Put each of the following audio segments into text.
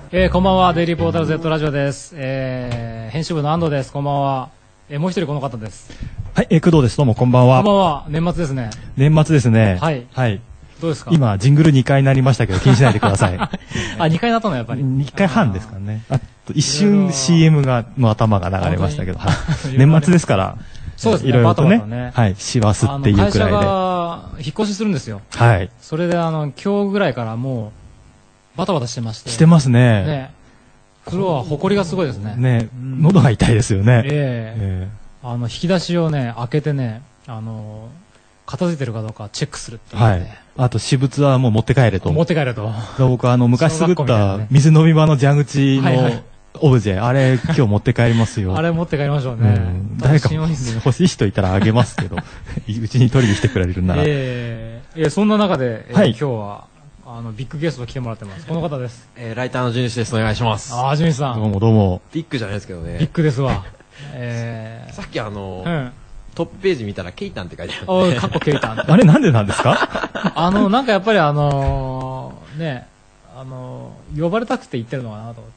こんばんは、デイリーポータル Z ラジオです。編集部の安藤です。こんばんは。もう一人この方です。 はい、工藤です。どうもこんばんは。 こんばんは。年末ですね。 年末ですね。 はい。 はい。 どうですか？ 今、ジングル2回になりましたけど、気にしないでください。 あ、2回なったのやっぱり。 2回半ですかね。あと、一瞬 CM の頭が流れましたけど、年末ですから、 そうですね。 いろいろとね。 ね、はい、師走っていうくらいで。 会社が引っ越しするんですよ。 はい。 それで今日ぐらいからもう、バタバタしてまして。 してますね。 ね。風呂は埃がすごいですね。 ね、喉が痛いですよね。引き出しをね、開けてね、片付いてるかどうかチェックするっていうね。はい。 あと、私物はもう持って帰れと。 持って帰れと。 僕昔作った水飲み場の蛇口のオブジェ、あれ今日持って帰りますよ。 あれ持って帰りましょうね。 誰か欲しい人いたらあげますけど、うちに取りに来てくれるなら。 そんな中で、今日は、ビッグゲスト来てもらってます。この方です。 ライターの純一です。お願いします。 あ、純一さん。 どうもどうも。 ビッグじゃないですけどね。 ビッグですわ。 さっきトップページ見たらケイタンって書いてある。 過去ケイタン。 あれなんでなんですか？ なんかやっぱりね、呼ばれたくて言ってるのかなと思って。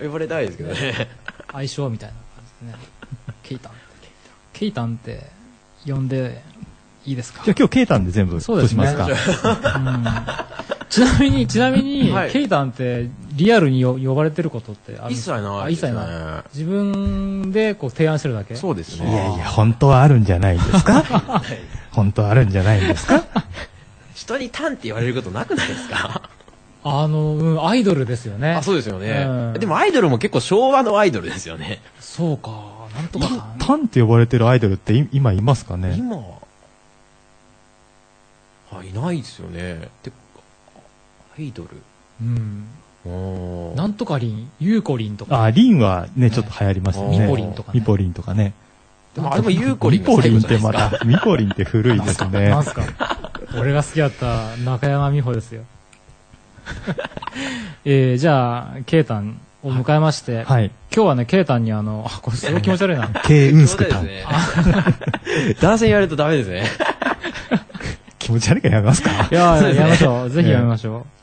呼ばれたいですけどね。 相性みたいな感じですね。ケイタン。ケイタンって呼んでいいですか？ じゃあ今日ケイタンで全部そうですね。ちなみに、ケイタンってリアルに呼ばれてることってあるんですか？ 一切ない。 自分でこう提案してるだけ？ そうですね。 いやいや、本当はあるんじゃないですか？本当はあるんじゃないんですか？ 人にタンって言われることなくないですか？ アイドルですよね。 あ、そうですよね。でもアイドルも結構昭和のアイドルですよね。 そうか。なんとかタンって呼ばれてるアイドルって今いますかね？ 今いないですよね。アイドル。 なんとかリン、ユーコリンとか。 あ、リンはね、ちょっと流行りますよね。 ミポリンとかね。 ミポリンとかね。 でもあれもユーコリンミポリンってまた、ミポリンって古いですね。 なんすか？俺が好きだった中山美穂ですよ。じゃあ、ケイタンを迎えまして、今日はね、ケイタンにこれすごい気持ち悪いな。 ケイウンスクタン。 男性に言われるとダメですね。 気持ち悪いからやめますか？ いや、やめましょう。ぜひやめましょ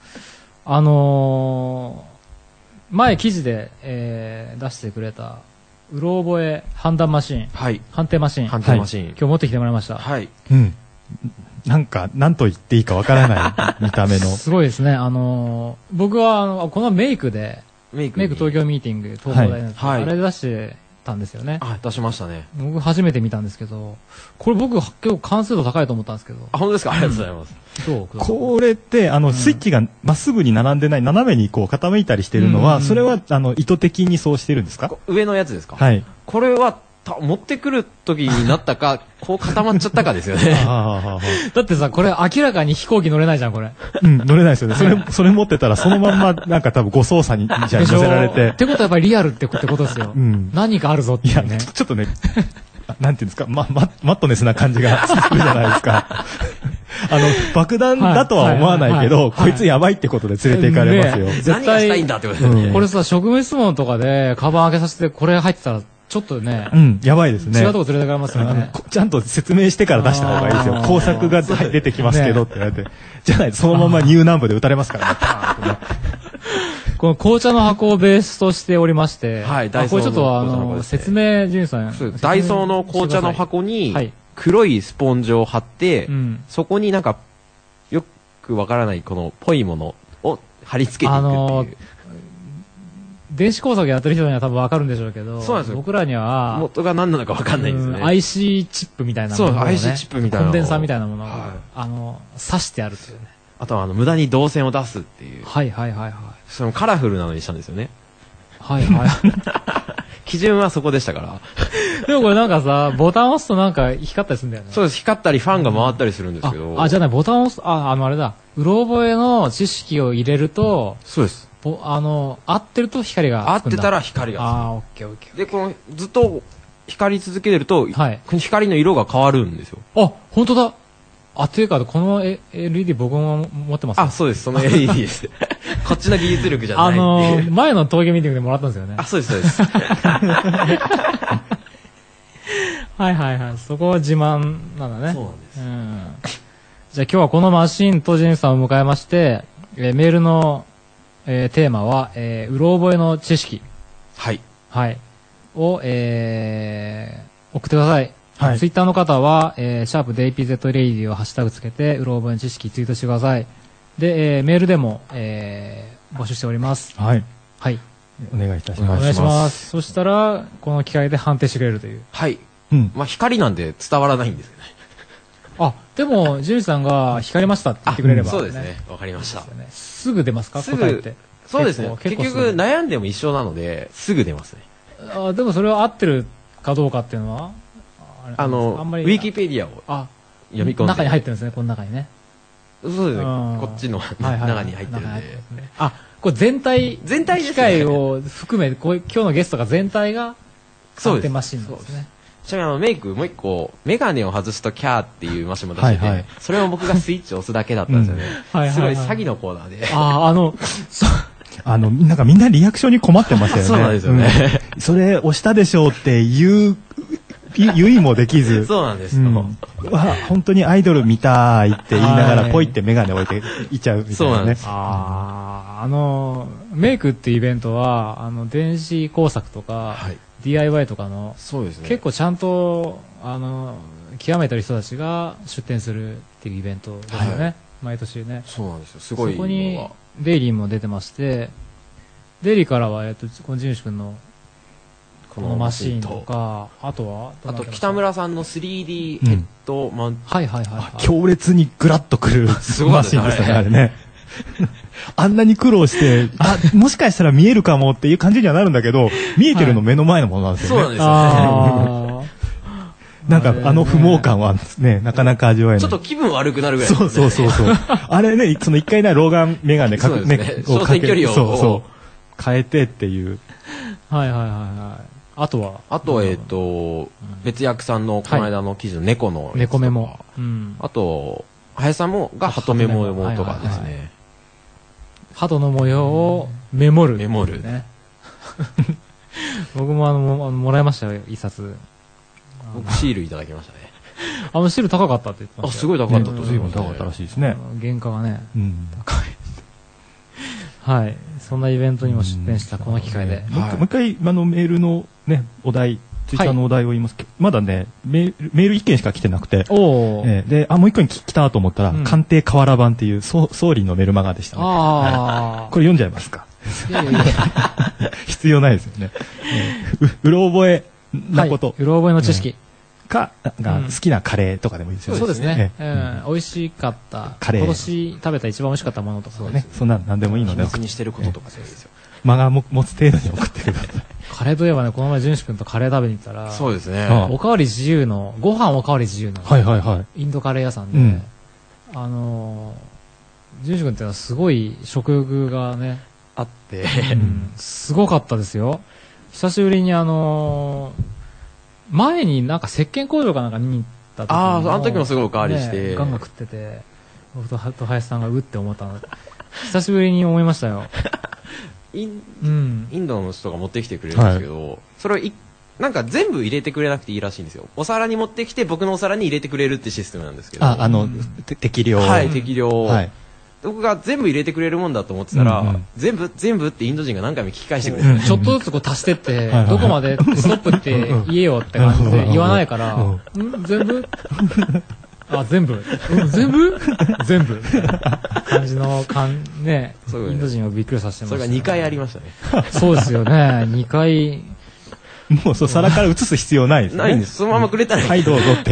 う。前記事で、出してくれた、うろ覚え判断マシン。 はい。 判定マシン。 判定マシン。 今日持ってきてもらいました。 はい。 うん。なんと言っていいかわからない見た目の。 すごいですね。僕は、このメイクで、メイク東京ミーティング、東京大の、あれ出してたんですよね。 出しましたね。 僕初めて見たんですけど、これ僕結構完成度高いと思ったんですけど。 本当ですか？ありがとうございます。 これって、スイッチがまっすぐに並んでない、斜めにこう傾いたりしてるのは、それは、意図的にそうしてるんですか？ 上のやつですか？ はい。 これは、持ってくる時になったか、こう固まっちゃったかですよね。 だってさ、これ明らかに飛行機乗れないじゃん、これ。 乗れないですよね。それ持ってたらそのまんま、なんか多分誤操作に乗せられて。 ってことはやっぱりリアルってことですよ。何かあるぞっていうね。 ちょっとね、なんていうんですか、マットネスな感じがするじゃないですか。爆弾だとは思わないけど、こいつやばいってことで連れて行かれますよ。 何がしたいんだってことですね。 これさ、職務質問とかで、カバン開けさせて、これ入ってたら、ちょっとね、 やばいですね。 違うとこ連れてかれますよね。 ちゃんと説明してから出した方がいいですよ。工作が出てきますけどって言われて。じゃないとそのままニューナンブで撃たれますからね。 この紅茶の箱をベースとしておりまして、 はい、ダイソーのこれちょっと説明、ジュンさん。 ダイソーの紅茶の箱に、黒いスポンジを貼って、そこになんか、よくわからないこのぽいものを貼り付けていくっていう。 電子工作やってる人には多分わかるんでしょうけど、 そうなんですよ。 僕らには、 元が何なのかわかんないんですね。 IC チップみたいなものをね。 そう、IC チップみたいな。 コンデンサーみたいなものを、挿してあるというね。 あとは無駄に導線を出すっていう。 はい。 そのカラフルなのにしたんですよね。 はい。 基準はそこでしたから。 でもこれなんかさ、ボタンを押すとなんか光ったりするんだよね。 そうです。光ったりファンが回ったりするんですけど。 じゃあね、ボタンを押す、あれだ。うろ覚えの知識を入れると、 そうです。 合ってると光がつくんだ。 合ってたら光がつく。 オッケー。 で、この、ずっと光り続けてると、光の色が変わるんですよ。 本当だ。というか、この LED 僕も持ってます。 そうです。その LED です。こっちの技術力じゃないっていう。 前の峠ミーティングでもらったんですよね。 そうです、そうです。 はい。そこは自慢なんだね。 そうなんです。 じゃあ今日はこのマシンとジェンさんを迎えまして、メールのテーマは、うろ覚えの知識。 はい。 はい。を、送ってください。はい。ツイッターの方は、シャープ DayPZ をハッシュタグつけて、うろ覚えの知識ツイートしてください。で、メールでも、募集しております。 はい。 はい。 お願いいたします。 お願いします。そしたら、この機会で判定してくれるという。 はい。まあ、光なんで伝わらないんですよね。 あ、でも、ジュンさんが光りましたって言ってくれれば、 そうですね。わかりました。 すぐ出ますか？答えって。 そうですね。結局、悩んでも一緒なので、すぐ出ますね。 あ、でもそれは合ってるかどうかっていうのはウィキペディアを読み込んで。 中に入ってるんですね、この中にね。 そうですね。こっちの中に入ってるんで。 あ、これ全体機械を含め、今日のゲストが全体が、判定マシンなんですね。 ちなみにメイクもう一個、メガネを外すとキャーっていうマシンも出してて、それを僕がスイッチを押すだけだったんですよね。すごい詐欺のコーナーで。なんかみんなリアクションに困ってましたよね。 そうなんですよね。 それ押したでしょうって言いもできず。 そうなんですよ。 本当にアイドル見たいって言いながらポイってメガネ置いていっちゃうみたいなね。そうなんです。 メイクっていうイベントは、電子工作とか、DIY とかの、結構ちゃんと、極めてる人たちが出展するっていうイベントですよね。毎年ね。 そうなんですよ。すごい。 そこに、デイリーも出てまして、デイリーからは、このジュンシ君の、このマシーンとか、あと北村さんの 3D ヘッドマウント。 はい。 強烈にグラッとくるマシーンですよね、あれね。あんなに苦労して、もしかしたら見えるかもっていう感じにはなるんだけど、見えてるの目の前のものなんですよね。 そうなんですよね。 なんか不毛感はね、なかなか味わえない。 ちょっと気分悪くなるぐらい。 そう。あれね、その一回ね、老眼メガネ焦点距離を変えてっていう。 はい。あと、 別役さんのこの間の記事の猫の。 猫メモ。 あと、林さんが鳩メモとかですね。 鳩の模様をメモる。 ね。 僕ももらいましたよ、一冊。 僕シールいただきましたね。 シール高かったって言ってました。 すごい高かったと。 随分高かったらしいですね。 原価がね、高い。はい。そんなイベントにも出展したこの機会で。 もう一回、メールのね、お題、ツイッターのお題を言いますけど、まだね、メール1件しか来てなくて、で、もう1個に来たと思ったら、鑑定河原版っていう、総理のメルマガでしたね。これ読んじゃいますか。必要ないですよね。うろ覚えなこと。 うろ覚えの知識。 が好きなカレーとかでもいいですよね。 そうですね。美味しかったカレー。今年食べた一番美味しかったものとかね。 そんな何でもいいので。 記録にしてることとかそうですよ。 間が持つ程度に送ってください。 カレーといえばね、この前、淳志君とカレー食べに行ったら、 そうですね。 おかわり自由の、ご飯おかわり自由の、インドカレー屋さんで、淳志君ってのはすごい食欲がね、 あって、 すごかったですよ。久しぶりに前になんか石鹸工場かなんか見に行った時にあの時もすごいおかわりして、 ガンガン食ってて、僕と林さんがうって思ったの。久しぶりに思いましたよ。 インドの人が持ってきてくれるんですけど、それをなんか全部入れてくれなくていいらしいんですよ。お皿に持ってきて僕のお皿に入れてくれるってシステムなんですけど。 適量。 はい、適量。僕が全部入れてくれるもんだと思ってたら、全部ってインド人が何回も聞き返してくれる。 ちょっとずつ足してって、どこまでストップって言えよって感じで言わないから、全部全部全部感じのね、インド人をびっくりさせてました。 それが2回ありましたね。 そうですよね、2回。 もう皿から移す必要ないですね。 ないんです。そのままくれたらいい。 はい、どうぞって。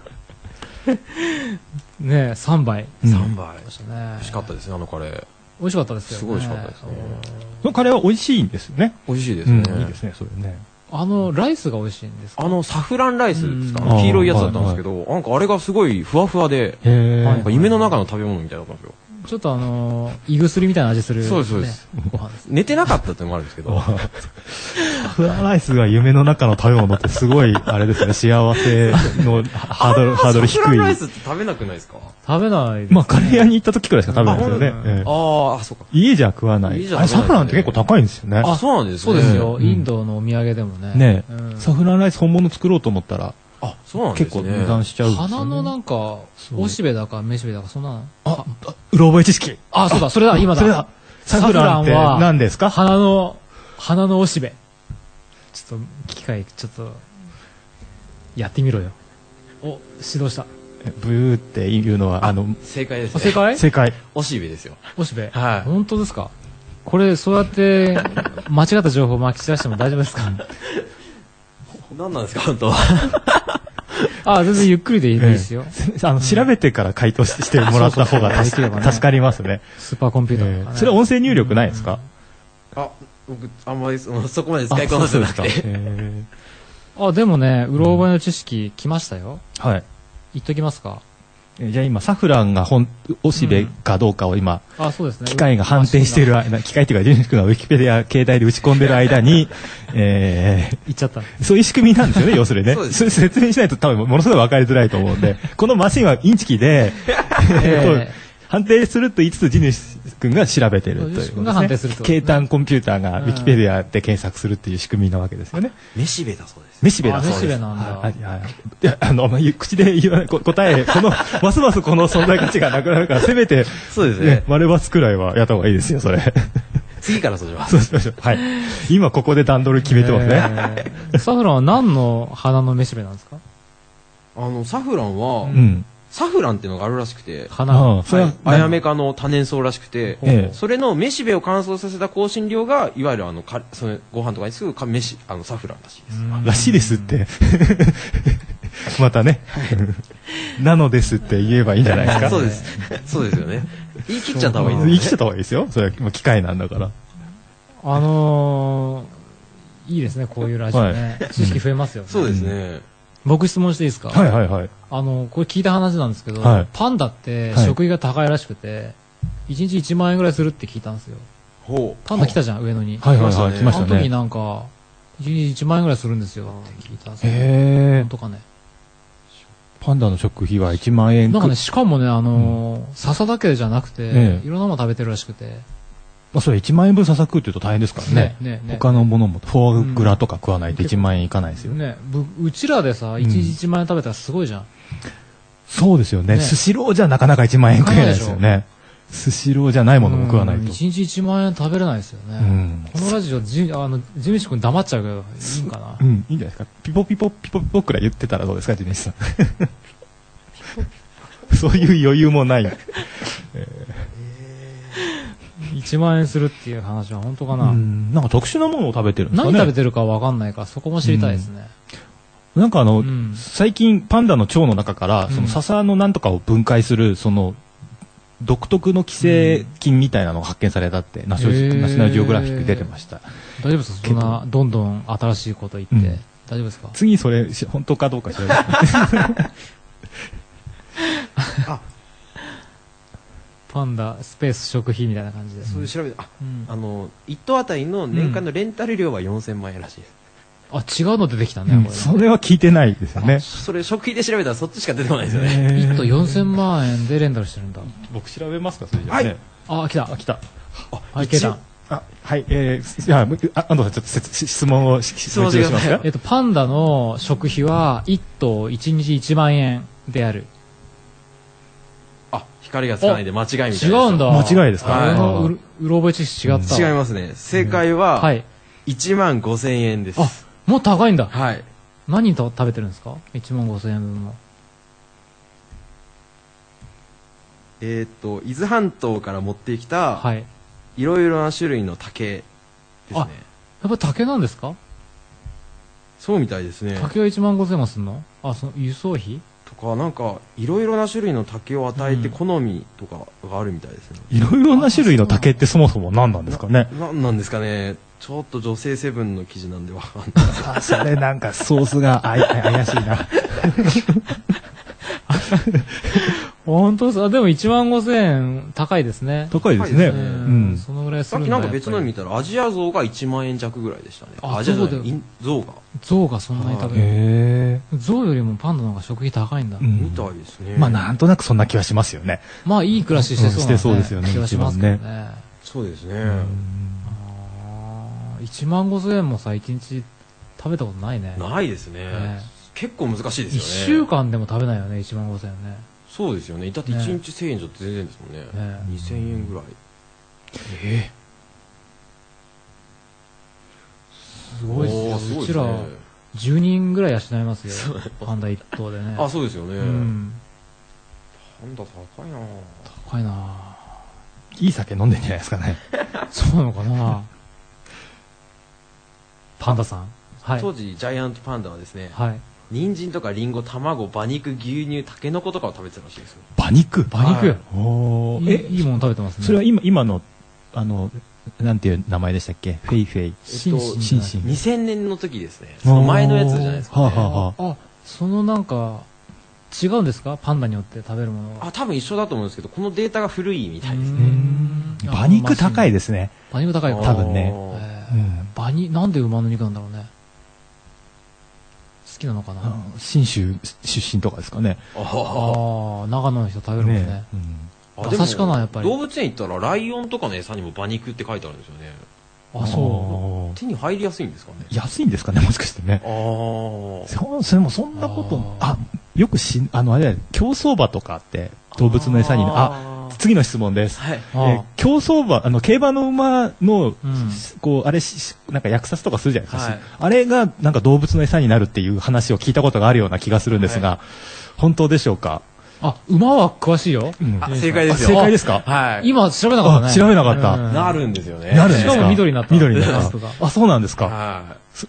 ね、3杯。 3杯。美味しかったですね、あのカレー。 美味しかったですよね。 すごい美味しかったですね。 そのカレーは美味しいんですよね。 美味しいですね。 いいですね、それね。 ライスが美味しいんですか？ サフランライスですか？黄色いやつだったんですけど、なんかあれがすごいふわふわで、なんか夢の中の食べ物みたいだったんですよ。 ちょっと胃薬みたいな味する。 そうです。寝てなかったってのもあるんですけど。 フランライスが夢の中の食べ物ってすごい、あれですね、幸せのハードル低い。フランライスって食べなくないですか？ 食べない。 まあ、カレー屋に行った時くらいしか食べないですよね。 そうか。 家じゃ食わない。サフランって結構高いんですよね。 あ、そうなんですね。 そうですよ。インドのお土産でもね。 ね、サフランライス本物作ろうと思ったら、 そうなんですね。 結構値段しちゃう。 花のなんか、おしべだかめしべだか、そんな。 うろ覚え知識。 そうだ、それだ、今だ。 サフランって何ですか？ 花のおしべ。ちょっと、機械、ちょっと、やってみろよ。お、指導した。 ブーっていうのは、 正解ですね。 正解？ 正解。 おしべですよ。 おしべ。 はい。 本当ですか？これ、そうやって、間違った情報をまき散らしても大丈夫ですか？ 何なんですか、本当あ、全然ゆっくりでいいですよ。 調べてから回答してもらった方が助かりますね。 スーパーコンピューター。 それ音声入力ないですか？ 僕、あんまりそこまで使いこなせなくて。 でもね、うろ覚えの知識来ましたよ。 はい。 言っときますか？ じゃあ今、サフランがおしべかどうかを今、 そうですね。 機械が判定している間、機械っていうか、ジュニ君がウィキペディア携帯で打ち込んでる間に、 言っちゃった。 そういう仕組みなんですよね、要するにね。それ説明しないと多分ものすごい分かりづらいと思うんで、このマシンはインチキで、判定すると言いつつ、ジュニ君が調べてるという、 ね。判定すると。 計算コンピューターがウィキペディアで検索するっていう仕組みなわけですよね。 めしべだそうです。 めしべだそうです。 めしべなんだ。 いや、口で言わない、答え、ますますこの存在価値がなくなるから、せめて、 そうですね。 丸バツくらいはやった方がいいですよ、それ。 次からそうします。 そうしましょう。はい。今ここで段取り決めてますね。 サフランは何の花のめしべなんですか？ サフランは、サフランっていうのがあるらしくて、 花。 アヤメ科の多年草らしくて、それのめしべを乾燥させた香辛料が、いわゆるそのご飯とかにすぐサフランらしいです。 らしいですって。またね。なのですって言えばいいんじゃないですか。 そうです。そうですよね。言い切っちゃった方がいいですね。 言い切っちゃった方がいいですよ。それは機械なんだから。 いいですね、こういうラジオね。知識増えますよね。 そうですね。 僕質問していいですか？ はいはいはい。 これ聞いた話なんですけど、パンダって食費が高いらしくて、1日1万円ぐらいするって聞いたんですよ。パンダ来たじゃん、上野に。 はいはいはい、来ましたね。 あの時なんか、1日1万円ぐらいするんですよって聞いたんですよ。本当かね。 パンダの食費は1万円なんかね、しかもね、笹だけじゃなくて、いろんなもの食べてるらしくて。 それ1万円分笹食うって言うと大変ですからね。他のものも、フォアグラとか食わないと1万円いかないですよね。 うちらでさ、1日1万円食べたらすごいじゃん。 そうですよね。スシローじゃなかなか1万円食えないですよね。スシローじゃないものも食わないと。 1日1万円食べれないですよね。このラジオ、ジミシ君黙っちゃうけど、いいんかな？ いいんじゃないですか。ピポピポピポピポくらい言ってたらどうですか、ジミシさん。そういう余裕もない。 1万円するっていう話は本当かな？ なんか特殊なものを食べてるんですかね。 何食べてるかわかんないから、そこも知りたいですね。 なんか最近パンダの腸の中から、その笹のなんとかを分解する、その、独特の寄生菌みたいなのが発見されたって、ナショナルジオグラフィック出てました。 大丈夫ですか？そんな、どんどん新しいこと言って。大丈夫ですか？ 次それ、本当かどうか調べて。 パンダスペース食費みたいな感じで。 そういう調べて、1頭あたりの年間のレンタル料は4000万円らしいです。 違うの出てきたね、これ。 それは聞いてないですよね。 それ食費で調べたらそっちしか出てこないですよね。 1頭4000万円でレンタルしてるんだ。 僕調べますか、それじゃあね。 来た。 来た。 はい、ケイタン。 はい、安藤さん、ちょっと質問をしますか？ パンダの食費は1頭1日1万円である。 光がつかないで間違いみたいな。 違うんだ。 間違いですか？ うろ覚え知識違った。 違いますね。正解は、1万5000円です。 もう高いんだ。 はい。 何と食べてるんですか？ 1万5000円分の。 伊豆半島から持ってきた、いろいろな種類の竹ですね。 やっぱ竹なんですか？ そうみたいですね。 竹は1万5000円もすんの？その輸送費とか、なんか、いろいろな種類の竹を与えて好みとかがあるみたいですね。 いろいろな種類の竹ってそもそも何なんですかね？ 何なんですかね。ちょっと女性セブンの記事なんでわかんない。 それなんかソースが怪しいな。 本当ですか？でも1万5000円高いですね。 高いですね。 そのぐらいするんだ。 さっきなんか別の見たらアジアゾウが1万円弱ぐらいでしたね。アジアゾウが。 ゾウがそんなに食べる。ゾウよりもパンダの方が食費高いんだ。 みたいですね。 なんとなくそんな気はしますよね。 いい暮らししてそうですよね。気はしますね。 そうですね。 1万5000円もさ、1日食べたことないね。 ないですね。結構難しいですよね。 1週間でも食べないよね、1万5000円ね。 そうですよね。だって1日1000円じゃ全然ですもんね。2000円ぐらい。 すごいですよ。うちら10人ぐらい養いますよ。パンダ1頭でね。 あ、そうですよね。パンダ高いな。 高いな。 いい酒飲んでんじゃないですかね。 そうなのかな。パンダさん。 当時ジャイアントパンダはですね、人参とかリンゴ、卵、馬肉、牛乳、タケノコとかを食べてたらしいですよ。 馬肉？ おー。いいもの食べてますね。 それは今のなんていう名前でしたっけ？フェイフェイ。 シンシン。 2000年の時ですね。その前のやつじゃないですか、ね。 あ、そのなんか、違うんですか？パンダによって食べるものは。 多分一緒だと思うんですけど、このデータが古いみたいですね。 馬肉高いですね。 馬肉高いか。 多分ね。 馬肉、なんで馬の肉なんだろうね。好きなのかな。 信州出身とかですかね。 ああ、長野の人食べるもんね。確かな、やっぱり。 動物園行ったらライオンとかの餌にも馬肉って書いてあるんですよね。 あ、そう。 手に入りやすいんですかね。 安いんですかね、もしかしてね。それもそんなこと、よくあれ、競走馬とかって動物の餌に、次の質問です。競走馬、競馬の馬の、こう、あれ、なんか薬殺とかするじゃないですか。あれが、なんか動物の餌になるっていう話を聞いたことがあるような気がするんですが、本当でしょうか？ 馬は詳しいよ。 正解ですよ。 正解ですか？ はい。 今調べなかったね。 調べなかった。 なるんですよね。 なるんですか？ しかも緑になった。 緑になった。そうなんですか。 はい。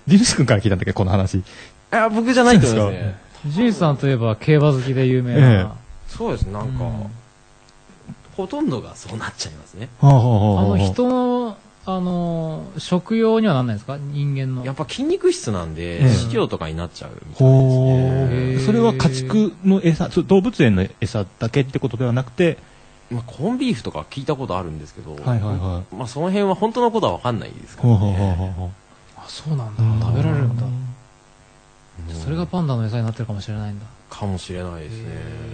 ジュンス君から聞いたんだっけ、この話。 僕じゃないと思いますね。 ジュンさんといえば競馬好きで有名な。 そうです、なんか、ほとんどがそうなっちゃいますね。 人の、食用にはなんないですか？人間の。 やっぱ筋肉質なんで、飼料とかになっちゃうみたいですね。 それは家畜の餌、動物園の餌だけってことではなくて、 コンビーフとか聞いたことあるんですけど、 その辺は本当のことは分かんないですからね。 そうなんだ。食べられるんだ。それがパンダの餌になってるかもしれないんだ。 かもしれないですね。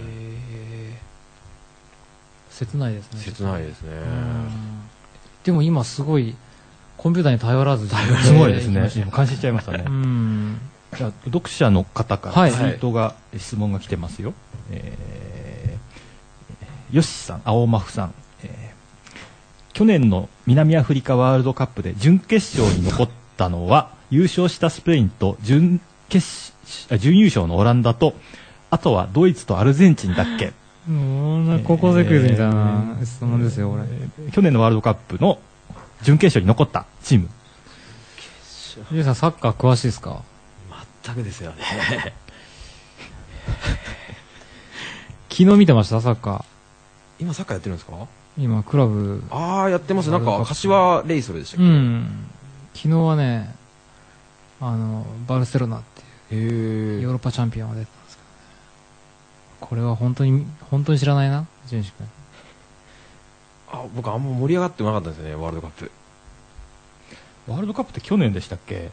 切ないですね。 切ないですね。 でも今すごいコンピューターに頼らずすごいですね。感心しちゃいましたね。じゃあ読者の方からツイートが質問が来てますよ。よしさん、青マフさん、去年の南アフリカワールドカップで準決勝に残ったのは優勝したスペインと準優勝のオランダと、あとはドイツとアルゼンチンだっけ？ 高校生クイズみたいな質問ですよ、これ。 去年のワールドカップの準決勝に残ったチーム。 ゆうさん、サッカー詳しいですか？ 全くですよね。 昨日見てました、サッカー。 今サッカーやってるんですか？ 今、クラブ。 やってます。なんか、柏レイソルでしたっけ？ 昨日はね、バルセロナっていう、ヨーロッパチャンピオンが出てたんですけどね。これは本当に知らないな、淳志君。 僕あんま盛り上がってなかったんですよね、ワールドカップ。 ワールドカップって去年でしたっけ？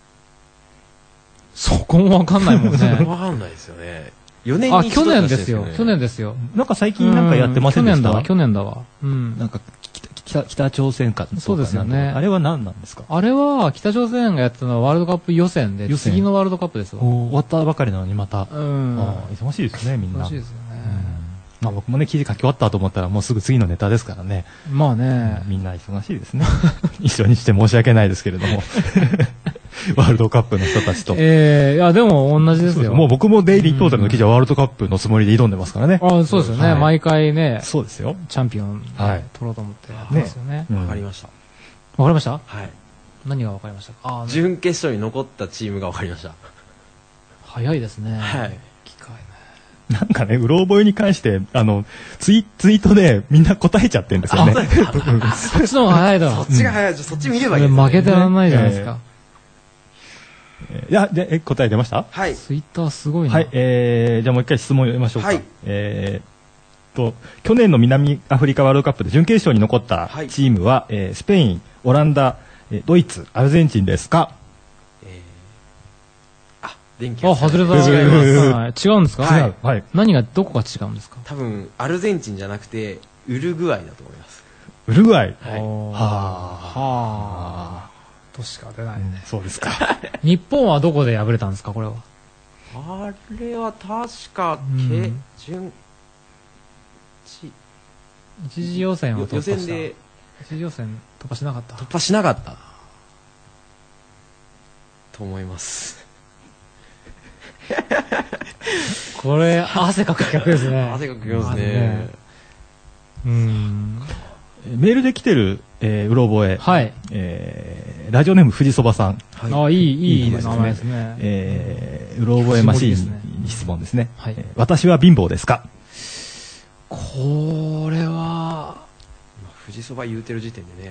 そこもわかんないもんね。 わかんないですよね。4年に一度去年ですよ。去年ですよ。 なんか最近なんかやってませんでした？ 去年だわ。 なんか北朝鮮か。 そうですよね。 あれは何なんですか？ あれは北朝鮮がやってたのはワールドカップ予選で、次のワールドカップですわ。 終わったばかりなのにまた。忙しいですね、みんな。 忙しいですよね。 僕もね、記事書き終わったと思ったらもうすぐ次のネタですからね。 まあね。 みんな忙しいですね。一緒にして申し訳ないですけれども。ワールドカップの人たちと。 いや、でも同じですよ。 もう僕もデイリートータルの記事はワールドカップのつもりで挑んでますからね。 そうですよね。毎回ね。 そうですよ。 チャンピオン取ろうと思ってやってますよね。 わかりました。 わかりました？ はい。 何がわかりましたか？ 準決勝に残ったチームがわかりました。 早いですね。 はい。 機会ね。 なんかね、うろ覚えに関して、ツイートでみんな答えちゃってるんですよね。 そっちの方が早いだろ。 そっちが早い。そっち見ればいい。 負けてらんないじゃないですか。 いや、で、答え出ました？ はい。 ツイッターすごいな。 はい、じゃあもう一回質問を読みましょうか。はい。去年の南アフリカワールドカップで準決勝に残ったチームは、スペイン、オランダ、ドイツ、アルゼンチンですか？ 電気が外れた。違うんですか？ 違う。はい。 どこが違うんですか？ 多分、アルゼンチンじゃなくて、ウルグアイだと思います。 ウルグアイ？ としか出ないね。 そうですか。 日本はどこで敗れたんですか、これは。 あれは確か、 一次予選を突破した。 予選で一次予選突破しなかった。 突破しなかったと思います。 これ汗かく企画ですね。 汗かく企画ですね。 メールで来てる、うろ覚え、 はい、 ラジオネーム富士そばさん、 はい、いい名前ですね。 うろ覚えマシーンに質問ですね。はい、私は貧乏ですか？ これは富士そば言うてる時点でね。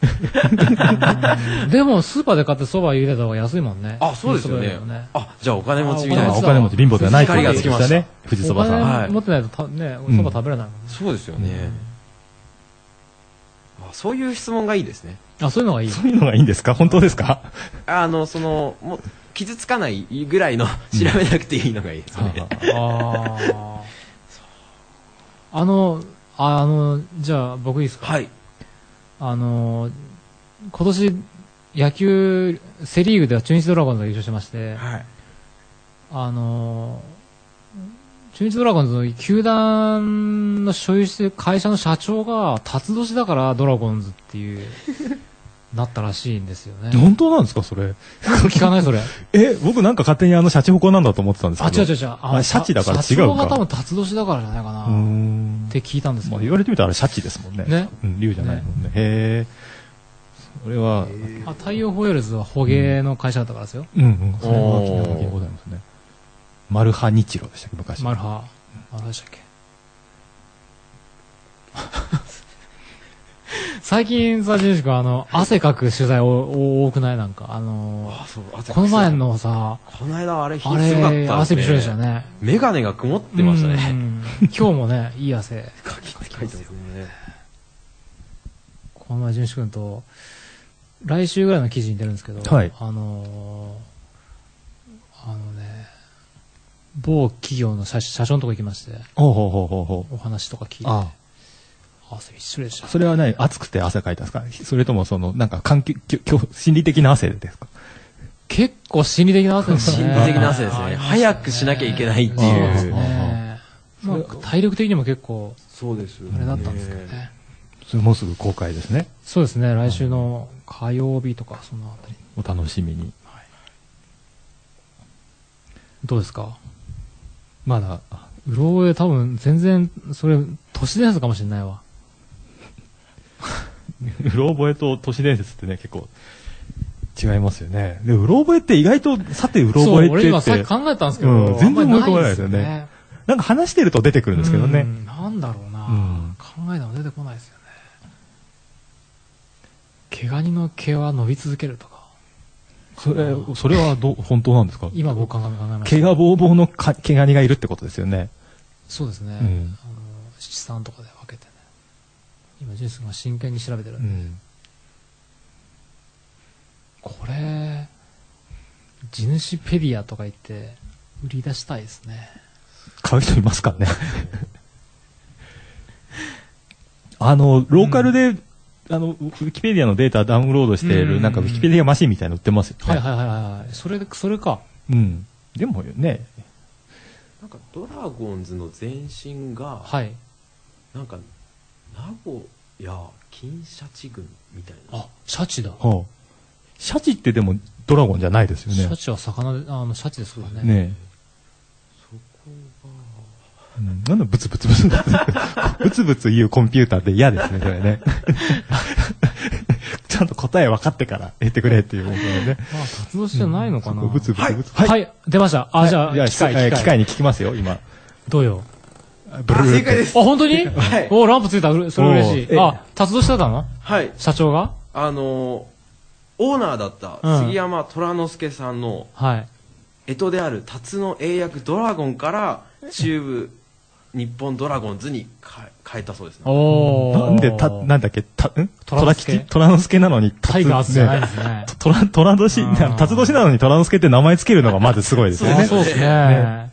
でもスーパーで買ってそば茹でた方が安いもんね。 あ、そうですよね。あ、じゃあお金持ちみたいな。 お金持ち貧乏ではないからですね。富士そばさん。 お金持ってないとね、そば食べれないもんね。 そうですよね。そういう質問がいいですね。 あ、そういうのがいい。 そういうのがいいんですか？本当ですか？ もう傷つかないぐらいの調べなくていいのがいいですね。 じゃあ僕いいですか？ はい。 今年野球セリーグでは中日ドラゴンズが優勝しまして、はい、中日ドラゴンズの球団の所有している会社の社長が辰年だからドラゴンズっていうなったらしいんですよね。 本当なんですかそれ？ 聞かないそれ。 僕なんか勝手にシャチホコなんだと思ってたんですけど。 違う。シャチだから違うか。 社長が多分辰年だからじゃないかなって聞いたんですけど。 言われてみたらシャチですもんね。ね。竜じゃないもんね。へー。それは。 太陽ホエールズは捕鯨の会社だったからですよ。 それは聞いたことございますね。マルハ日露でしたっけ昔。 マルハでしたっけ。最近さ、ジュンシ君汗かく取材多くない？なんかこの前のさ、 この間あれひどかったですね。 汗びしょでしたね。 メガネが曇ってましたね。 今日もね、いい汗かきますよね。 この前ジュンシ君と来週ぐらいの記事に出るんですけど、 はい、 某企業の社長のとこ行きまして、お話とか聞いて。汗びっしょりでした。 それはね、暑くて汗かいたんですか？それともなんか心理的な汗ですか？ 結構心理的な汗ですね。 心理的な汗ですね。早くしなきゃいけないっていう。 体力的にも結構、 そうです。 あれだったんですけどね。 それもうすぐ公開ですね。 そうですね。来週の火曜日とか、そのあたり。 お楽しみに。 どうですか？ まだ。 うろ覚え多分全然、それ、都市伝説かもしれないわ。 うろ覚えと都市伝説ってね、結構違いますよね。で、うろ覚えって意外と、さてうろ覚えって。 俺今さっき考えたんですけど、 全然思い込まないですよね。なんか話してると出てくるんですけどね。 なんだろうな、考えたの出てこないですよね。毛ガニの毛は伸び続けるとか。 それは本当なんですか？ 今僕考えました。 毛がボーボーの毛ガニがいるってことですよね。 そうですね。七三とかで分けてね。今ジュースが真剣に調べてるんで。これ、地主ペディアとか言って売り出したいですね。 買う人いますかね。ローカルで、ウィキペディアのデータダウンロードしている、なんかウィキペディアマシンみたいなの売ってますよね。 はい。それか。 でもね。 なんかドラゴンズの前身が、なんか、名護や金シャチ軍みたいな。 シャチだ。 シャチってでもドラゴンじゃないですよね。 シャチは魚で、シャチですからね。 ねそこが、なんだブツブツ言うコンピューターって嫌ですね、それね。ちゃんと答え分かってから言ってくれっていうことでね。 活動じゃないのかな。 ブツ。 はい、出ました。じゃあ、機械に聞きますよ、今。 どうよ。 正解です。 本当に？はい。ランプついた。それ嬉しい。活動してたの？ はい。 社長が？ オーナーだった杉山虎之助さんの、干支である辰の英訳ドラゴンから中部日本ドラゴンズに変えたそうですね。 なんでなんだっけ虎之助なのにタイガースじゃないですね。 虎年、辰年なのに虎之助って名前つけるのがまずすごいですよね。 そうですね。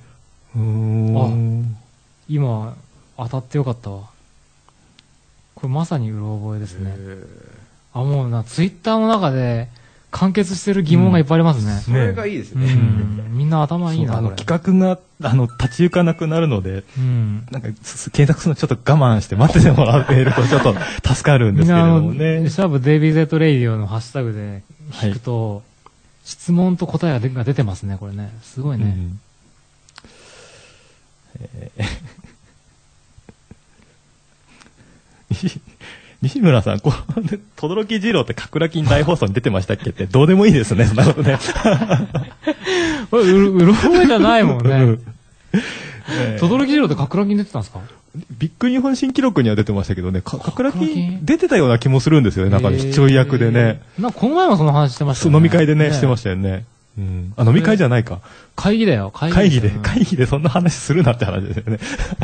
今当たってよかったわ。これまさにうろ覚えですね。もうツイッターの中で完結してる疑問がいっぱいありますね。 それがいいですね。 みんな頭いいな。 企画が、立ち行かなくなるので、なんか、検索するのちょっと我慢して待っててもらえるとちょっと助かるんですけれどもね。 シャープデイビー Z レイディオのハッシュタグで聞くと、質問と答えが出てますね、これね。すごいね。 西村さん、轟二郎ってかくら金大放送に出てましたっけってどうでもいいですね、そんなことね。 これ、うろ覚えじゃないもんね。轟二郎ってかくら金出てたんですか？ ビッグ日本新記録には出てましたけどね、かくら金出てたような気もするんですよね、なんかちょい役でね。 この前もその話してましたよね。 飲み会でね、してましたよね。飲み会じゃないか。 会議だよ、 会議でそんな話するなって話ですよね。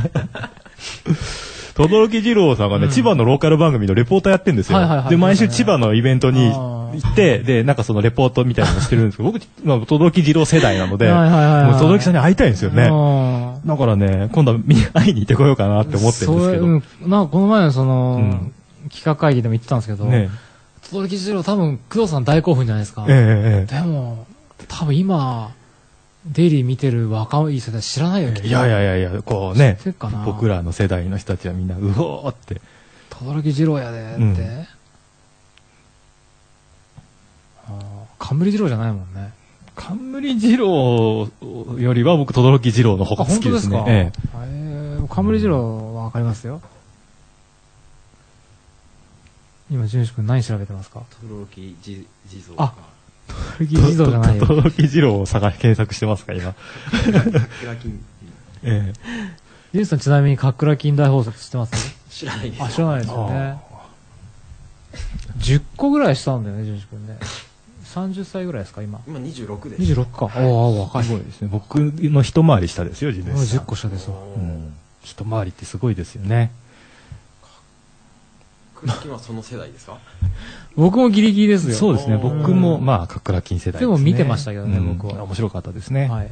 轟二郎さんがね、千葉のローカル番組のレポーターやってるんですよ。で、毎週千葉のイベントに行って、で、なんかそのレポートみたいなのしてるんですけど、僕、轟二郎世代なので、もう轟さんに会いたいんですよね。だからね、今度は会いに行ってこようかなって思ってるんですけど。 なんかこの前のその、企画会議でも言ってたんですけど、轟二郎多分、工藤さん大興奮じゃないですか。でも、多分今、デイリー見てる若い世代知らないよ、 いや、こうね、僕らの世代の人たちはみんな、うおーって。 轟二郎やで、って。冠二郎じゃないもんね。 冠二郎よりは僕、轟二郎の方が好きですね。 本当ですか？冠二郎はわかりますよ。今、淳史君何調べてますか？ 轟二郎。 轟二郎じゃないよ。 轟二郎を検索してますか、今。 淳史さんちなみに、かくら金大放送知ってます？ 知らないです。 知らないですよね。10個ぐらいしたんだよね、淳史君ね。30歳ぐらいですか、今。 今26です。 26か。若い。 すごいですね。僕の一回り下ですよ、自分。 10個下ですわ。 一回りってすごいですよね。 今その世代ですか？ 僕もギリギリですよ。 そうですね。僕も、まあ、かくら金世代ですね。 でも見てましたけどね、僕は。 面白かったですね。 はい。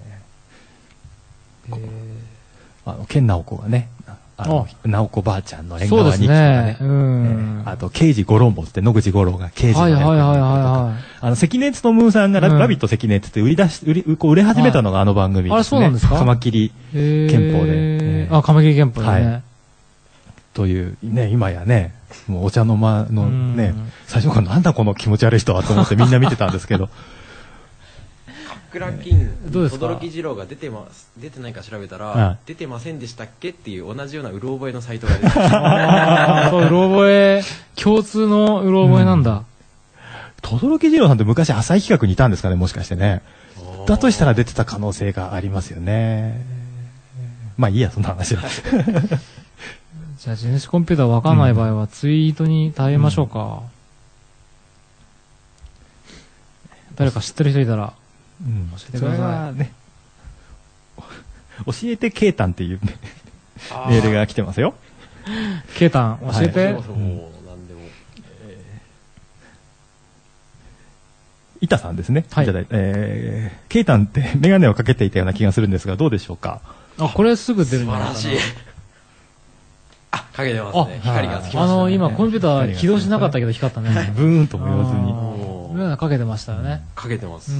健直子がね、直子ばあちゃんの縁側日記がね。あと、刑事五郎坊って野口五郎が刑事の役とか。関根勤さんがラビット関根って売れ始めたのがあの番組ですね。 あれそうなんですか？ カマキリ憲法で。 カマキリ憲法でね。 という、ね、今やね、もうお茶の間のね、最初からなんだこの気持ち悪い人はと思ってみんな見てたんですけど。 かくら金、轟二郎が出てないか調べたら、出てませんでしたっけっていう同じようなうろ覚えのサイトが出てました。 うろ覚え、共通のうろ覚えなんだ。 轟二郎さんって昔浅井企画にいたんですかね、もしかしてね。だとしたら出てた可能性がありますよね。まあいいや、そんな話は。 じゃあ、地主コンピューターわかんない場合は、ツイートに耐えましょうか。誰か知ってる人いたら、教えてください。ね、 教えてケイタンっていうメールが来てますよ。 ケイタン、教えて。 板さんですね。 はい。 ケイタンってメガネをかけていたような気がするんですが、どうでしょうか？ これすぐ出るんじゃないかな。 素晴らしい。かけてますね。光がつきましたね。 今コンピューター起動しなかったけど光ったね。 ブーンとも言わずに。 メガネかけてましたよね。 かけてます。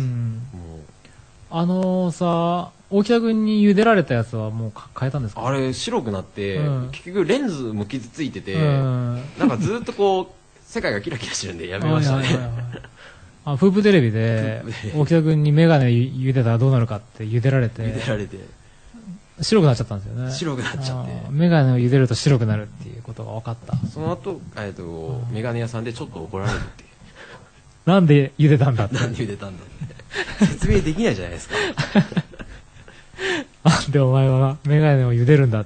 さ、大北君に茹でられたやつはもう変えたんですか？ あれ白くなって、結局レンズも傷ついてて、なんかずっとこう、世界がキラキラしてるんでやめましたね。 フープテレビで、大北君にメガネ茹でたらどうなるかって茹でられて。白くなっちゃったんですよね。 白くなっちゃって。 メガネを茹でると白くなるっていうことが分かった。 その後、メガネ屋さんでちょっと怒られるっていう。 なんで茹でたんだって。 なんで茹でたんだって。説明できないじゃないですか。 なんでお前はメガネを茹でるんだって。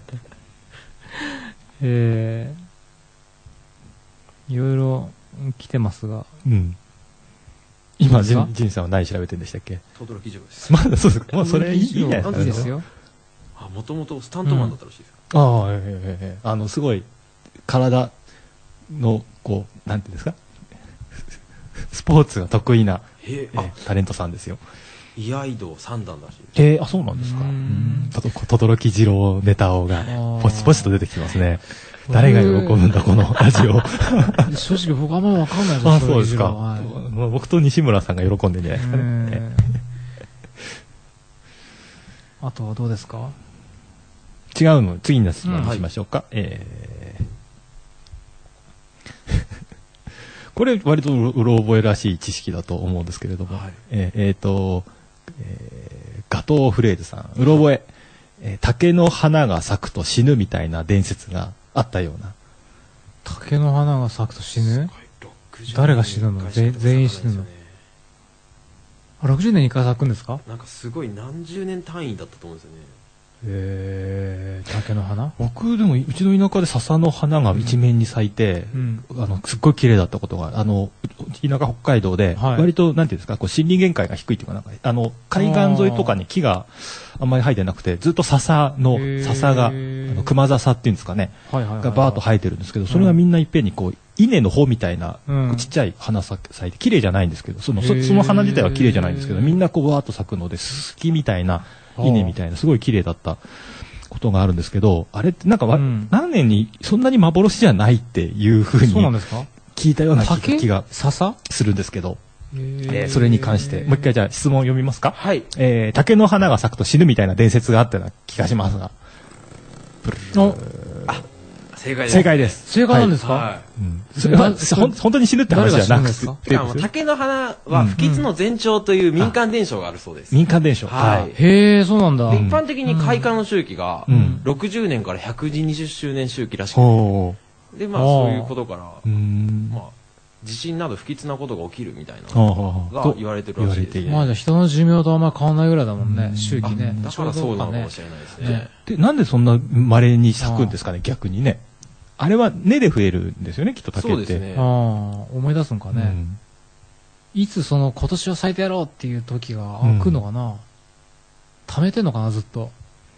いろいろ来てますが。 今、ジンさんは何調べてるんでしたっけ？ 轟二郎です。 まだそうですか。もうそれいいじゃないですか。 もともとスタントマンだったらしいです。 すごい、体の、こう、なんていうんですかスポーツが得意な、タレントさんですよ。 居合道3段らしいです。 そうなんですか。轟二郎ネタが、ポチポチと出てきてますね。 誰が喜ぶんだこのラジオ。 正直僕あんまりわかんないです。 あ、そうですか。僕と西村さんが喜んでるんじゃないですかね。 あとはどうですか？ 違うの次の質問にしましょうか。これ割とうろ覚えらしい知識だと思うんですけれども、ガトーフレーズさん、うろ覚え、竹の花が咲くと死ぬみたいな伝説があったような。 竹の花が咲くと死ぬ？誰が死ぬの？全員死ぬの？60年に1回咲くんですか？ なんかすごい何十年単位だったと思うんですよね。 竹の花？ 僕でもうちの田舎で笹の花が一面に咲いて、すっごい綺麗だったことが、田舎北海道で、割となんていうんですか、こう森林限界が低いっていうか、なんか海岸沿いとかに木があんまり生えてなくて、ずっと笹が熊笹っていうんですかね、がバーッと生えてるんですけど、それがみんないっぺんにこう稲の穂みたいなちっちゃい花咲いて綺麗じゃないんですけど、その花自体は綺麗じゃないんですけど、みんなこうわーっと咲くので、ススキみたいな稲みたいなすごい綺麗だったことがあるんですけど、あれってなんか何年にそんなに幻じゃないっていうふうに聞いたような気がするんですけど、それに関してもう一回じゃあ質問読みますか。 はい。 竹の花が咲くと死ぬみたいな伝説があったような気がしますが。 正解です。 正解です。 正解なんですか？ はい。 それは本当に死ぬって話じゃなくて、 竹の花は不吉の前兆という民間伝承があるそうです。 民間伝承。 はい。 へえ、そうなんだ。 一般的に開花の周期が60年から120周年周期らしくて、でまあそういうことからまあ地震など不吉なことが起きるみたいなが言われてるらしいです。 まあじゃあ人の寿命とあんまり変わらないぐらいだもんね、周期ね。 だからそうなのかもしれないですね。 でなんでそんな稀に咲くんですかね、逆にね。あれは根で増えるんですよね、きっと竹って。 そうですね。 思い出すんかね。いつ今年は咲いてやろうっていう時が来るのかな。溜めてんのかな、ずっと。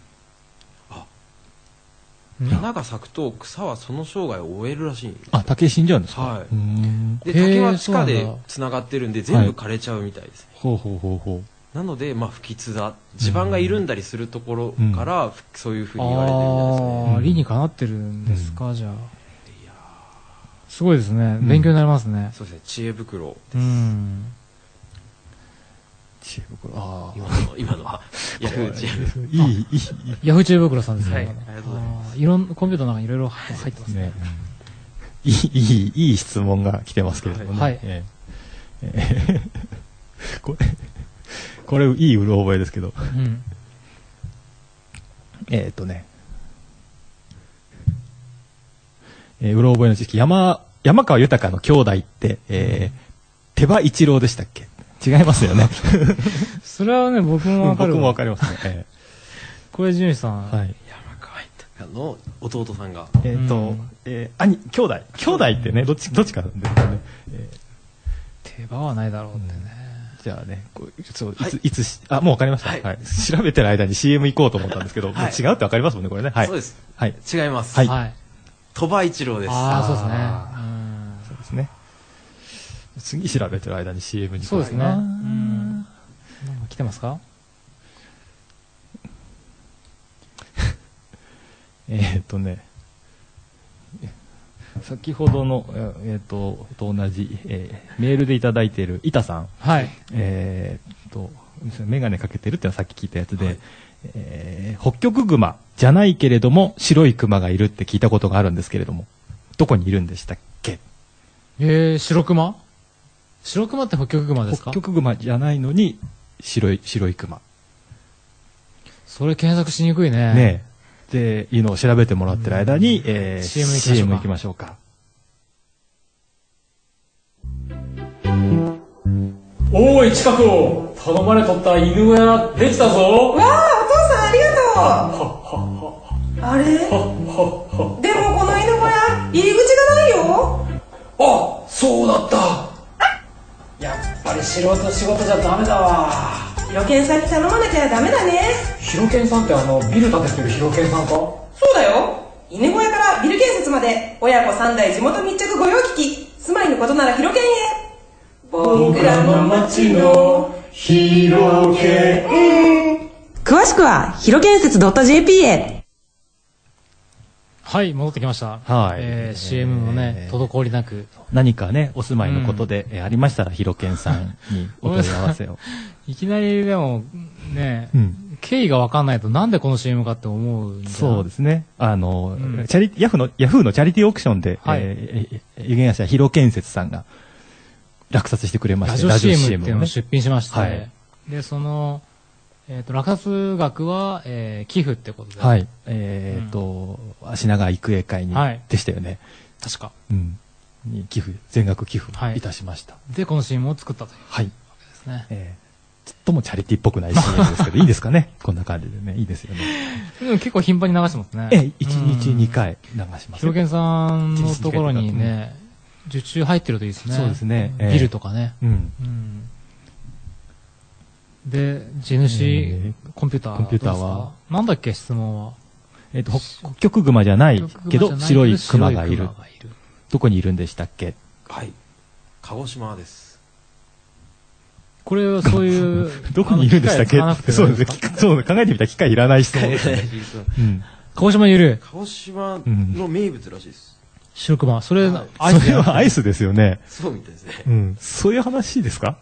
花が咲くと草はその生涯を終えるらしいんです。 竹死んじゃうんですか？ はい。で、竹は地下で繋がってるんで全部枯れちゃうみたいですね。なので、まあ不吉だ。地盤が緩んだりするところからそういうふうに言われてるんじゃないですかね。 理にかなってるんですか、じゃあ。すごいですね。勉強になりますね。 そうですね。知恵袋です。 知恵袋。 今のはヤフー知恵袋。 ヤフー知恵袋さんですね。 はい。ありがとうございます。 コンピューターの中にいろいろ入ってますね。 いい質問が来てますけれどもね。はい。これいいうろ覚えですけど。うろ覚えの知識、山川豊の兄弟って、手羽一郎でしたっけ？違いますよね。 それはね、僕もわかる。 僕もわかりますね。 これ、純次さん。 山川豊の弟さんが。 兄弟ってね、どっちかなんですよね。 手羽はないだろうってね。 じゃあね、もうわかりました。はい。調べてる間に CM 行こうと思ったんですけど、違うってわかりますもんね、これね。はい。 そうです。 はい。 違います。 はい。 鳥羽一郎です。 そうですね。 そうですね。次調べてる間に CM に行こう。そうですね。なんか来てますか？ 先ほどの、と同じ、メールでいただいている板さん。 はい。 メガネかけてるってのはさっき聞いたやつで、ホッキョクグマじゃないけれども白いクマがいるって聞いたことがあるんですけれども、どこにいるんでしたっけ？ 白クマ？白クマってホッキョクグマですか？ ホッキョクグマじゃないのに白いクマ。 それ検索しにくいね。 ねえ。っていうのを調べてもらってる間に、CM 行きましょうか。 おーい、近くを頼まれとった犬小屋できたぞ。 わあ、お父さんありがとう。あれ？でもこの犬小屋、入り口がないよ。 あ、そうだった。やっぱり素人仕事じゃダメだわ。 ヒロケンさんに頼まなきゃダメだね。 ヒロケンさんってビル建ててるヒロケンさんか？ そうだよ。犬小屋からビル建設まで親子3代地元密着御用聞き。住まいのことならヒロケンへ。僕らの街のヒロケン。詳しくはヒロ建設 .jp へ。 はい、戻ってきました。 はい。 CM もね、滞りなく。 何かね、お住まいのことで、ありましたら、ヒロケンさんにお問い合わせを。 いきなりでも、ね、経緯がわかんないとなんでこの CM かって思うんだ。 そうですね。ヤフーのチャリティーオークションで、有限会社ヒロ建設さんが落札してくれました。 ラジオ CM っていうのを出品しまして、で、その、落札額は、寄付ってことで。 はい。品川育英会に、でしたよね。 確か。 に寄付、全額寄付いたしました。 で、この CM を作ったというわけですね。 ちょっともチャリティーっぽくない CM ですけど、いいですかね。こんな感じでね。いいですよね。 結構頻繁に流してますね。 1日2回流します。 ヒロケンさんのところにね、受注入ってるといいですね。 そうですね。 ビルとかね。で、地主コンピューターはなんだっけ、質問は。 ホッキョクグマじゃないけど、白いクマがいる。どこにいるんでしたっけ？ はい。鹿児島です。 これはそういう。 どこにいるんでしたっけ？そうですね。そう、考えてみたら機械いらない質問ですね。 鹿児島にいる。 鹿児島の名物らしいです。 白クマ。それはアイスですよね。 そうみたいですね。 そういう話ですか？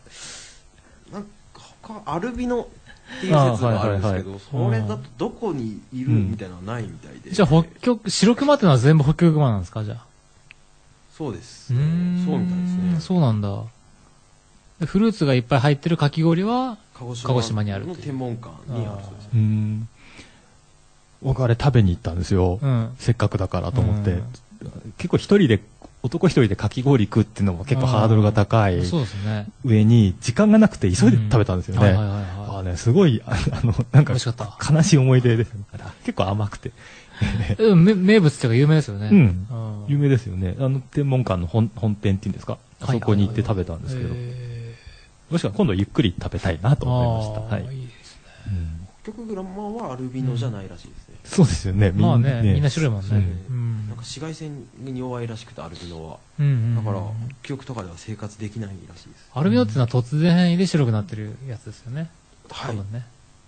アルビノっていう説があるんですけど、それだとどこにいるみたいなのはないみたいで。 じゃあ白クマってのは全部ホッキョクグマなんですか？じゃあ。 そうです。そうみたいですね。 そうなんだ。フルーツがいっぱい入ってるかき氷は鹿児島にある。 の天文館にあるそうです。 僕あれ食べに行ったんですよ。せっかくだからと思って。結構男一人でかき氷食うっていうのも結構ハードルが高い上に時間がなくて急いで食べたんですよね。すごいなんか悲しい思い出です。結構甘くて。 名物っていうか有名ですよね。 有名ですよね。天文館の本店っていうんですか。あそこに行って食べたんですけど。もしくは今度ゆっくり食べたいなと思いました。いいですね。 ホッキョクグマはアルビノじゃないらしいですね。 そうですよね。 まあね、みんな種類もんね。 なんか紫外線に弱いらしくてアルビノは。だから北極とかでは生活できないらしいです。 アルビノっていうのは突然変異で白くなってるやつですよね。多分ね。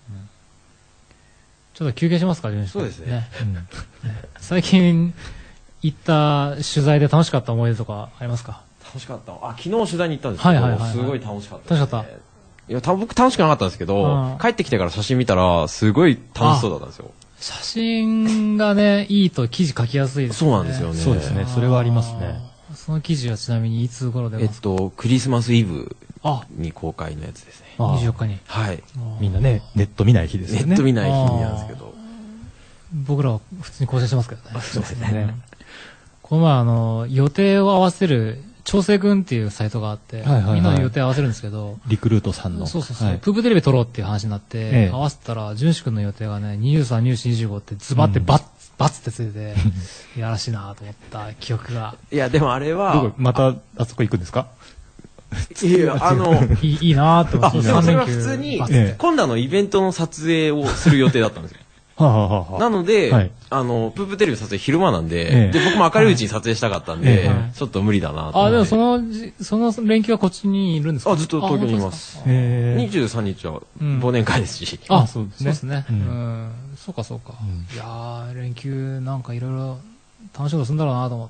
ちょっと休憩しますか、 そうですね。 最近行った取材で楽しかった思い出とかありますか？ 楽しかった。昨日取材に行ったんですけど、すごい楽しかった。 楽しかった。 いや、僕楽しくなかったんですけど、帰ってきてから写真見たら、すごい楽しそうだったんですよ。 写真がね、いいと記事書きやすいですね。 そうなんですよね。 そうですね。それはありますね。 その記事はちなみにいつ頃でクリスマスイブに公開のやつですね。 24日に。 はい。 みんなね、ネット見ない日ですよね。 ネット見ない日なんですけど。 僕らは普通に更新してますけどね。 そうですね。 この前予定を合わせる、調整軍っていうサイトがあって、みんなの予定合わせるんですけど、 リクルートさんの。 そう。プープテレビ撮ろうっていう話になって、合わせたら、淳志くんの予定がね、23、24、25ってズバってバツってついて、いやらしいなと思った記憶が。 いや、でもあれは、 またあそこ行くんですか？ いや、いいなと思って。 それは普通に、今度イベントの撮影をする予定だったんですよ。なので、プープテレビ撮影昼間なんで、僕も明るいうちに撮影したかったんで、ちょっと無理だなと。 でもその連休はこっちにいるんですか？ ずっと東京にいます。23日は忘年会ですし。 そうですね。そうか。いや連休なんかいろいろ楽しいことするんだろうなと思って。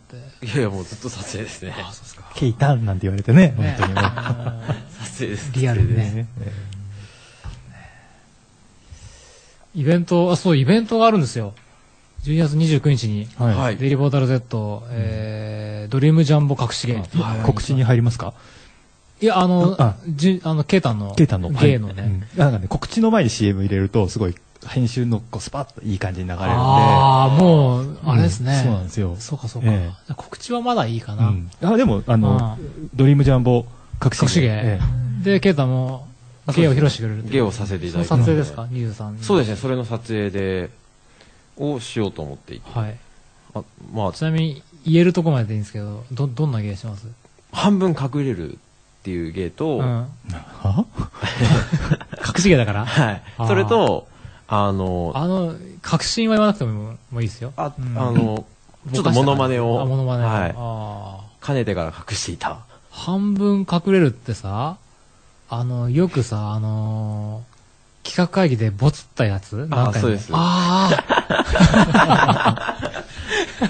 いやもうずっと撮影ですね。 そうですか。 ケイタンなんて言われてね、本当に。 撮影です。 リアルにね。イベントがあるんですよ。12月29日に、デイリーポータル Z、ドリームジャンボ隠し芸。 告知に入りますか？ いや、ケイタンの芸のね。 なんかね、告知の前に CM 入れると、すごい、編集のスパッといい感じに流れるんで。 もう、あれですね。 そうなんですよ。 そうか。告知はまだいいかな。 でも、ドリームジャンボ隠し芸。で、ケイタンも、芸を披露してくれる。 芸をさせていただいて。 撮影ですか？23。 そうですね、それの撮影をしようと思っていて。 はい。ちなみに、言えるとこまででいいんですけど、どんな芸します？ 半分隠れるっていう芸と、 隠し芸だから？ はい。それと、 確信は言わなくてもいいですよ。 ちょっとモノマネを、 はい。 兼ねてから隠していた。 半分隠れるってさ、よくさ、企画会議でボツったやつ？ そうです。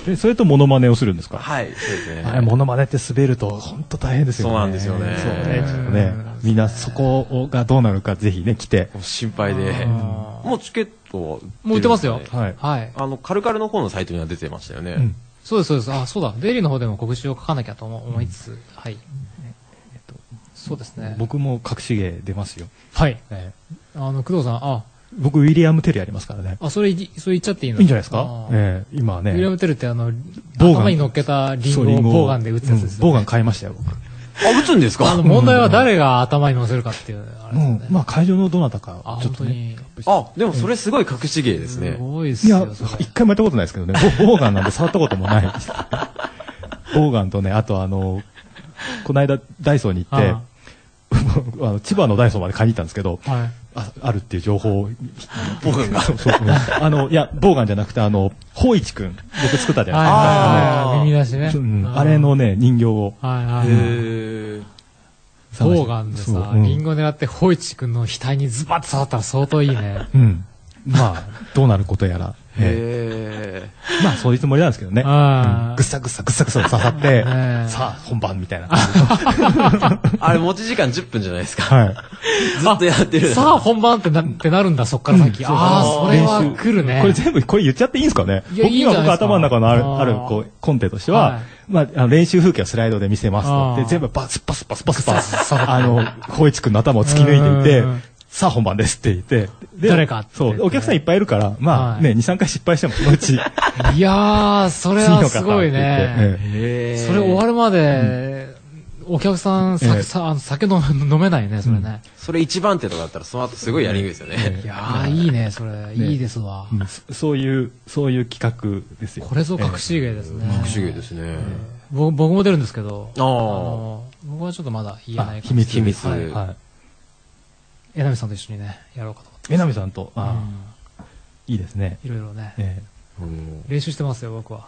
で、それとモノマネをするんですか？ はい、そうですね。 モノマネって滑ると本当大変ですよね。 そうなんですよね。 そうね、ちょっとね、みんなそこがどうなるかぜひね、来て。 心配で。もうチケットはもう売ってますよ。 はい。 はい。 カルカルの方のサイトには出てましたよね。 そうです、そうです。あ、そうだ。デイリーの方でも告知を書かなきゃと思いつつ、はい。そうですね。 僕も隠し芸出ますよ。 はい。工藤さん、 僕、ウィリアム・テルやりますからね。 それ言っちゃっていいの？ いいんじゃないですか？今ね。 ウィリアム・テルって頭に乗っけたリンゴをボーガンで撃つやつですよね。 ボーガン買いましたよ、僕。 撃つんですか？ 問題は誰が頭に乗せるかっていう、あれですね。 まあ、会場のどなたか、ちょっとね。 でもそれすごい隠し芸ですね。 すごいっすよ。 いや、一回もやったことないですけどね。ボーガンなんて触ったこともないです。ボーガンとね、あとこの間ダイソーに行って、千葉のダイソーまで買いに行ったんですけど、あるっていう情報を、 ボーガンが。 そう。いや、ボーガンじゃなくて、ホイイチくん、僕作ったじゃないですか。 耳出しね。 あれのね、人形を。 ボーガンでさ、リンゴ狙ってホイチ君の額にズバッと刺さったら相当いいね。 まあ、どうなることやら。まあ、そういうつもりなんですけどね。ぐさぐさ刺さって、さあ、本番みたいな。 あれ、持ち時間10分じゃないですか。 はい。 ずっとやってる。 さあ、本番ってなるんだ、そっから先。それは来るね。 これ全部、これ言っちゃっていいんですかね？今僕頭の中のある、コンテとしては、まあ、練習風景をスライドで見せますと。で、全部スパスパ、ホイチ君の頭を突き抜いていて、さあ本番ですって言って、 誰かそう、お客さんいっぱいいるから、まあね、2、3回失敗してもそのうち。 いやー、それはすごいね。それ終わるまで、お客さん、酒飲めないね、それね。 それ一番手とかだったら、その後すごいやりにくいですよね。 いやー、いいね、それ。いいですわ。 そういう企画ですよ。 これぞ隠し芸ですね。 隠し芸ですね。 僕も出るんですけど、僕はちょっとまだ言えない秘密。 はい。江波さんと一緒にね、やろうかと思って。 江波さんと、いいですね。 いろいろね。練習してますよ、僕は。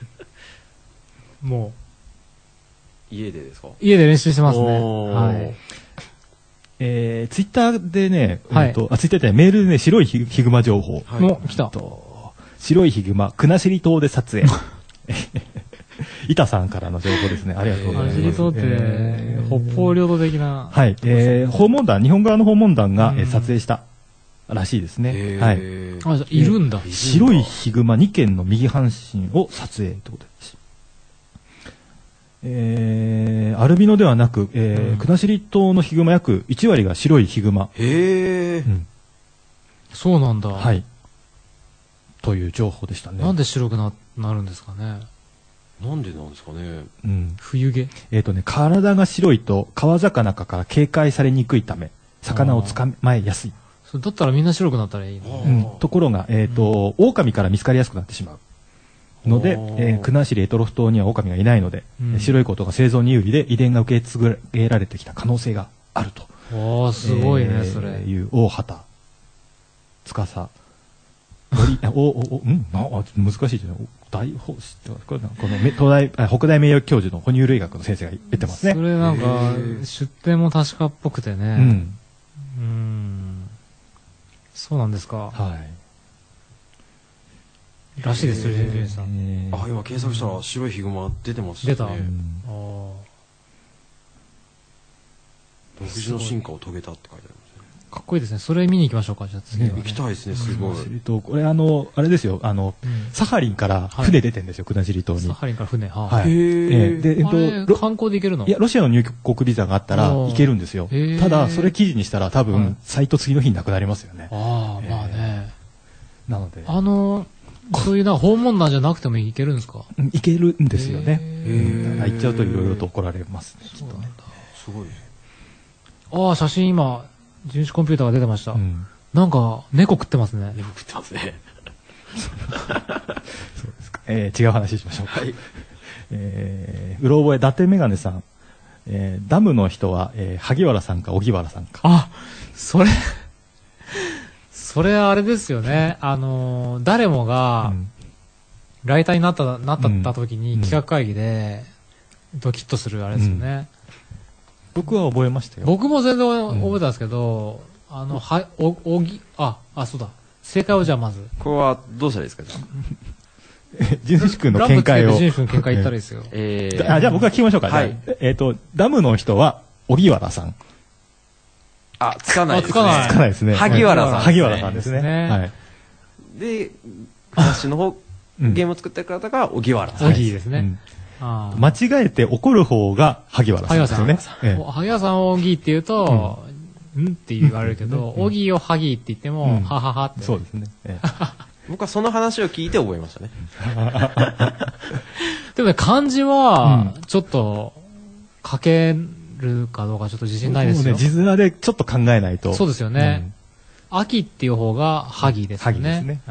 もう。家でですか？ 家で練習してますね。はい。 ツイッターでね、ツイッターでメールでね、白いヒグマ情報。 来た。 白いヒグマ、国後島で撮影。板さんからの情報ですね。ありがとうございます。 国後島って、北方領土的な。 はい。訪問団、日本側の訪問団が撮影したらしいですね。はい。 いるんだ。 白いヒグマ2件の右半身を撮影ということです。アルビノではなく、国後島のヒグマ約1割が白いヒグマ。 そうなんだ。 はい。という情報でしたね。 なんで白くなるんですかね。 なんでなんですかね。 冬毛？ 体が白いと川魚から警戒されにくいため、魚を捕まえやすい。 だったらみんな白くなったらいいの。ところが、狼から見つかりやすくなってしまう。ので、国後択捉島には狼がいないので、白いことが生存に有利で遺伝が受け継げられてきた可能性があると。 すごいね、それ。 いう大畑司。難しいですね。大法師ってこの北大名誉教授の哺乳類学の先生が言ってますね。 それなんか出典も確かっぽくてね。そうなんですか。 はい。 らしいですよ、ジェイさん。 今検索したら白いヒグマ出てますね。出た。 独自の進化を遂げたって書いてあります。 かっこいいですね。それ見に行きましょうか、じゃあ次は。 行きたいですね、すごい。 これあれですよ、サハリンから船出てんですよ、国後島に。 サハリンから船、 はい。 で、観光で行けるの？ いや、ロシアの入国ビザがあったら行けるんですよ。ただ、それ記事にしたら多分、サイト次の日になくなりますよね。 まあね。 なので。 そういう訪問団じゃなくても行けるんですか？ 行けるんですよね。行っちゃうといろいろと怒られますね、きっとね。 すごい。 写真今、電子コンピューターが出てました。なんか、猫食ってますね。 猫食ってますね。 そうですか。違う話しましょうか。はい。うろ覚え、伊達メガネさん。ダムの人は、萩原さんか、荻原さんか。 それあれですよね。誰もが、ライターになった時に企画会議で、ドキッとするあれですよね。 僕は覚えましたよ。 僕も全然覚えたんですけど、そうだ。正解をじゃあまず。 これはどうしたらいいですか？ 地主君の見解を。 地主君の見解言ったらいいですよ。 じゃあ僕が聞きましょうか。はい。ダムの人は、荻原さん。 あ、つかないですね。 つかないですね。 萩原さん。 萩原さんですね。はい。 で、私の方、ゲームを作ってくれた方が荻原さん。 荻ですね。 間違えて怒る方が萩原さんですよね。 萩原さんを荻って言うと、んって言われるけど、荻を萩って言っても、はははって。 そうですね。 僕はその話を聞いて覚えましたね。 でもね、漢字は、ちょっと、書けるかどうかちょっと自信ないですよ。 字面でちょっと考えないと。 そうですよね。秋っていう方が萩ですよね。萩ですね。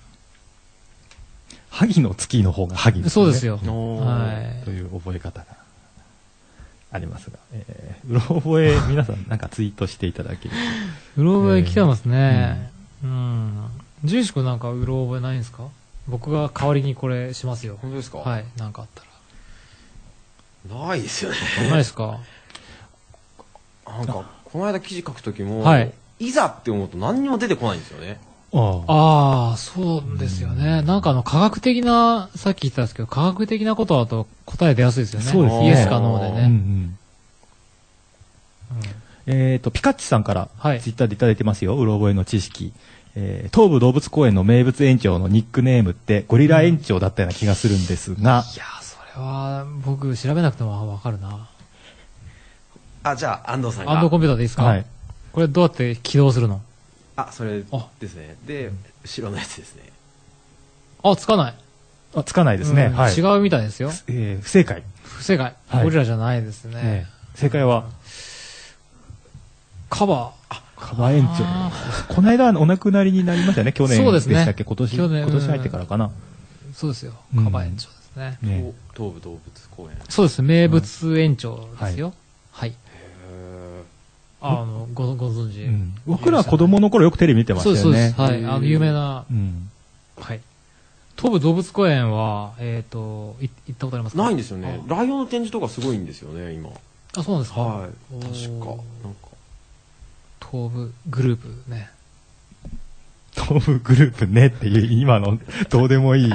萩の月の方が萩ですね。 そうですよ。 はい。という覚え方がありますが、うろ覚え皆さんなんかツイートしていただけると。 うろ覚え来てますね。ジューシ君なんかうろ覚えないんですか？僕が代わりにこれしますよ。 本当ですか？ はい。なんかあったら。ないですよね。 ないですか？ なんか、この間記事書くときも、はい。いざって思うと何にも出てこないんですよね。 ああ、そうですよね。なんか科学的な、さっき言ったんですけど、科学的なことだと答え出やすいですよね。 そうですね。 イエスかノーでね。ピカッチさんからツイッターでいただいてますよ。うろ覚えの知識。東武動物公園の名物園長のニックネームってゴリラ園長だったような気がするんですが。いや、それは僕調べなくてもわかるな。 あ、じゃあ安藤さんが。 安藤コンピューターでいいですか？はい。これどうやって起動するの？ あ、それですね。で、後ろのやつですね。 あ、つかない。 あ、つかないですね。はい。 違うみたいですよ。 不正解。 不正解。ゴリラじゃないですね。 正解はカバー。 カバ園長。この間お亡くなりになりましたね。去年でしたっけ？今年入ってからかな。そうですよ。カバ園長ですね。 東武動物公園。 そうです。名物園長ですよ。はい。ご存知。 僕ら子供の頃よくテレビ見てましたよね。そうです。 はい。有名な。はい。東武動物公園は、行ったことありますか？ ないんですよね。ライオンの展示とかすごいんですよね、今。 あ、そうなんですか？ はい。確か。なんか。 東武グループね。 東武グループねっていう、今の、どうでもいい、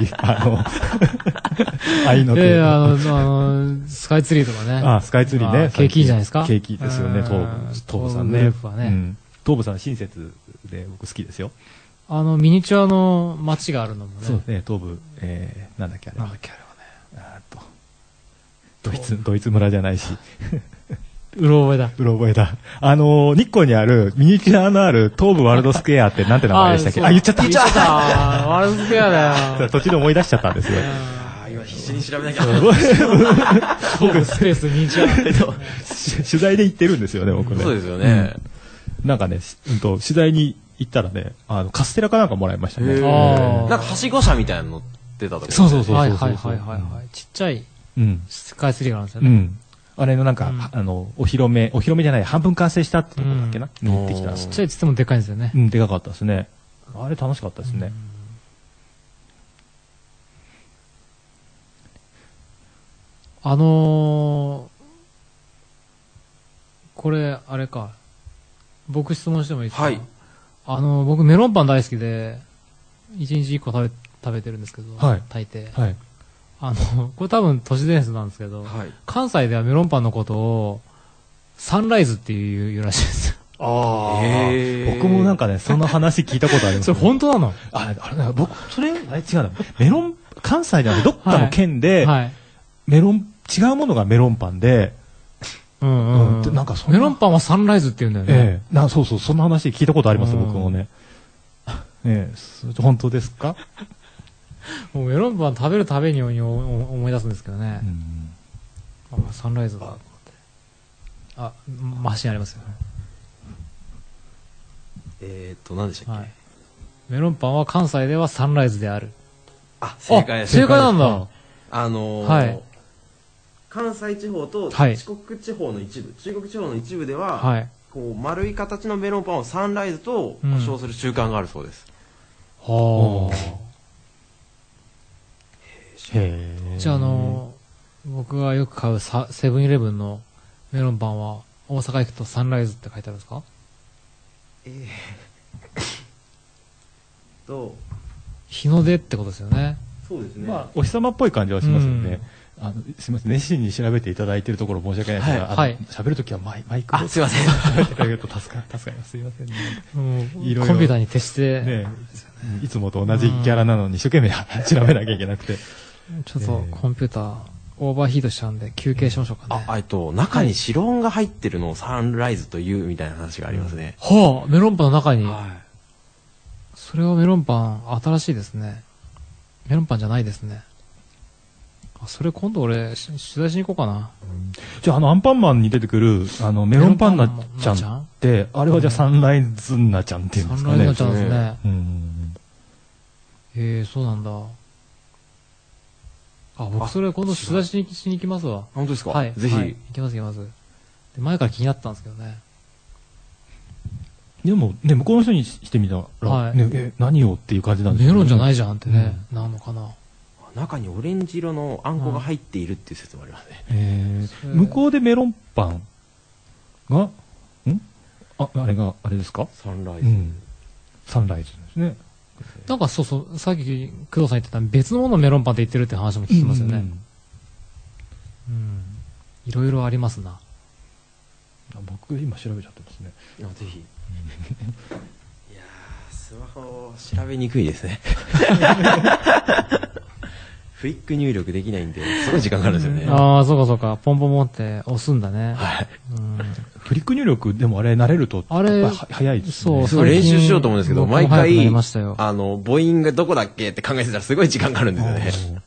愛の手。 スカイツリーとかね。 あ、スカイツリーね。 景気いいじゃないですか。 景気ですよね、東武さんね。 グループはね。 東武さん親切で僕好きですよ。 ミニチュアの街があるのもね。 そうですね、東武、なんだっけあれは。 なんだっけあれはね。ドイツ村じゃないし。 うろ覚えだ。 うろ覚えだ。日光にある、ミニチュアのある東武ワールドスクエアってなんて名前でしたっけ？あ、言っちゃった。 ワールドスクエアだよ。 途中で思い出しちゃったんですよ。 今必死に調べなきゃ。 僕、スペースミニチュア。 取材で行ってるんですよね、僕ね。 そうですよね。 なんかね、取材に行ったらね、カステラかなんかもらいましたね。 なんか、はしご車みたいなの乗ってたとか。 そう。 はい。ちっちゃい、スカイツリーがあるんですよね。 あれのなんか、お披露目じゃない、半分完成したってとこだっけな、行ってきた。 ちっちゃいって言ってもでかいんですよね。 でかかったですね。あれ楽しかったですね。 これ、あれか。僕質問してもいいですか？はい。僕メロンパン大好きで、1日1個食べてるんですけど、大抵。はい。これ多分都市伝説なんですけど、関西ではメロンパンのことを、サンライズっていうらしいですよ。 僕もなんかね、その話聞いたことあります。 それ本当なの？ あれ僕、それ、違うな。メロン、関西じゃなくてどっかの県で、メロン、違うものがメロンパンで、 なんかメロンパンはサンライズって言うんだよね。 そう、そんな話聞いたことあります、僕もね。本当ですか？ もうメロンパン食べるたびに思い出すんですけどね。サンライズだと思って。あ、マシンありますよね。何でしたっけ？ メロンパンは関西ではサンライズである。 あ、正解です。 正解なんだ。 関西地方と四国地方の一部、中国地方の一部では、こう丸い形のメロンパンをサンライズと呼称する習慣があるそうです。 じゃあ僕がよく買うセブンイレブンのメロンパンは大阪行くとサンライズって書いてあるんですか？日の出ってことですよね。 そうですね。 まあ、お日様っぽい感じはしますよね。すみません、熱心に調べていただいているところ申し訳ないですが、喋るときはマイクを。 すいません。 喋っていただけると助かります。すいませんね。 いろいろ。コンピューターに徹して。 ね、いつもと同じキャラなのに一生懸命調べなきゃいけなくて。 ちょっとコンピューター、オーバーヒートしちゃうんで休憩しましょうかね。 中に白音が入ってるのをサンライズというみたいな話がありますね。 はあ、メロンパンの中に。それはメロンパン、新しいですね。メロンパンじゃないですね。それ今度俺、取材しに行こうかな。 じゃあアンパンマンに出てくる、メロンパンナちゃんって、あれはじゃあサンライズンナちゃんっていうんですかね。 サンライズンナちゃんですね。そうなんだ。僕それ今度取材しに行きますわ。 本当ですか？ はい。 ぜひ。 行きます。前から気になったんですけどね。 でも、ね、向こうの人にしてみたら、何をっていう感じなんですメロンじゃないじゃんってね、なんのかな。 中にオレンジ色のあんこが入っているっていう説もありますね。 向こうでメロンパンが、あれですか？ サンライズ。 サンライズですね。 なんかそうそう、さっき工藤さん言ってた別のものメロンパンって言ってるって話も聞きますよね。いろいろありますな。 僕今調べちゃってますね。 ぜひ。いやー、スマホ調べにくいですね。フリック入力できないんで、すごい時間かかるんですよね。 そうか。ポンポンポンって押すんだね。 はい。 フリック入力、でもあれ慣れると、早いですね。 すごい練習しようと思うんですけど、毎回、母音がどこだっけって考えてたらすごい時間かかるんですよね。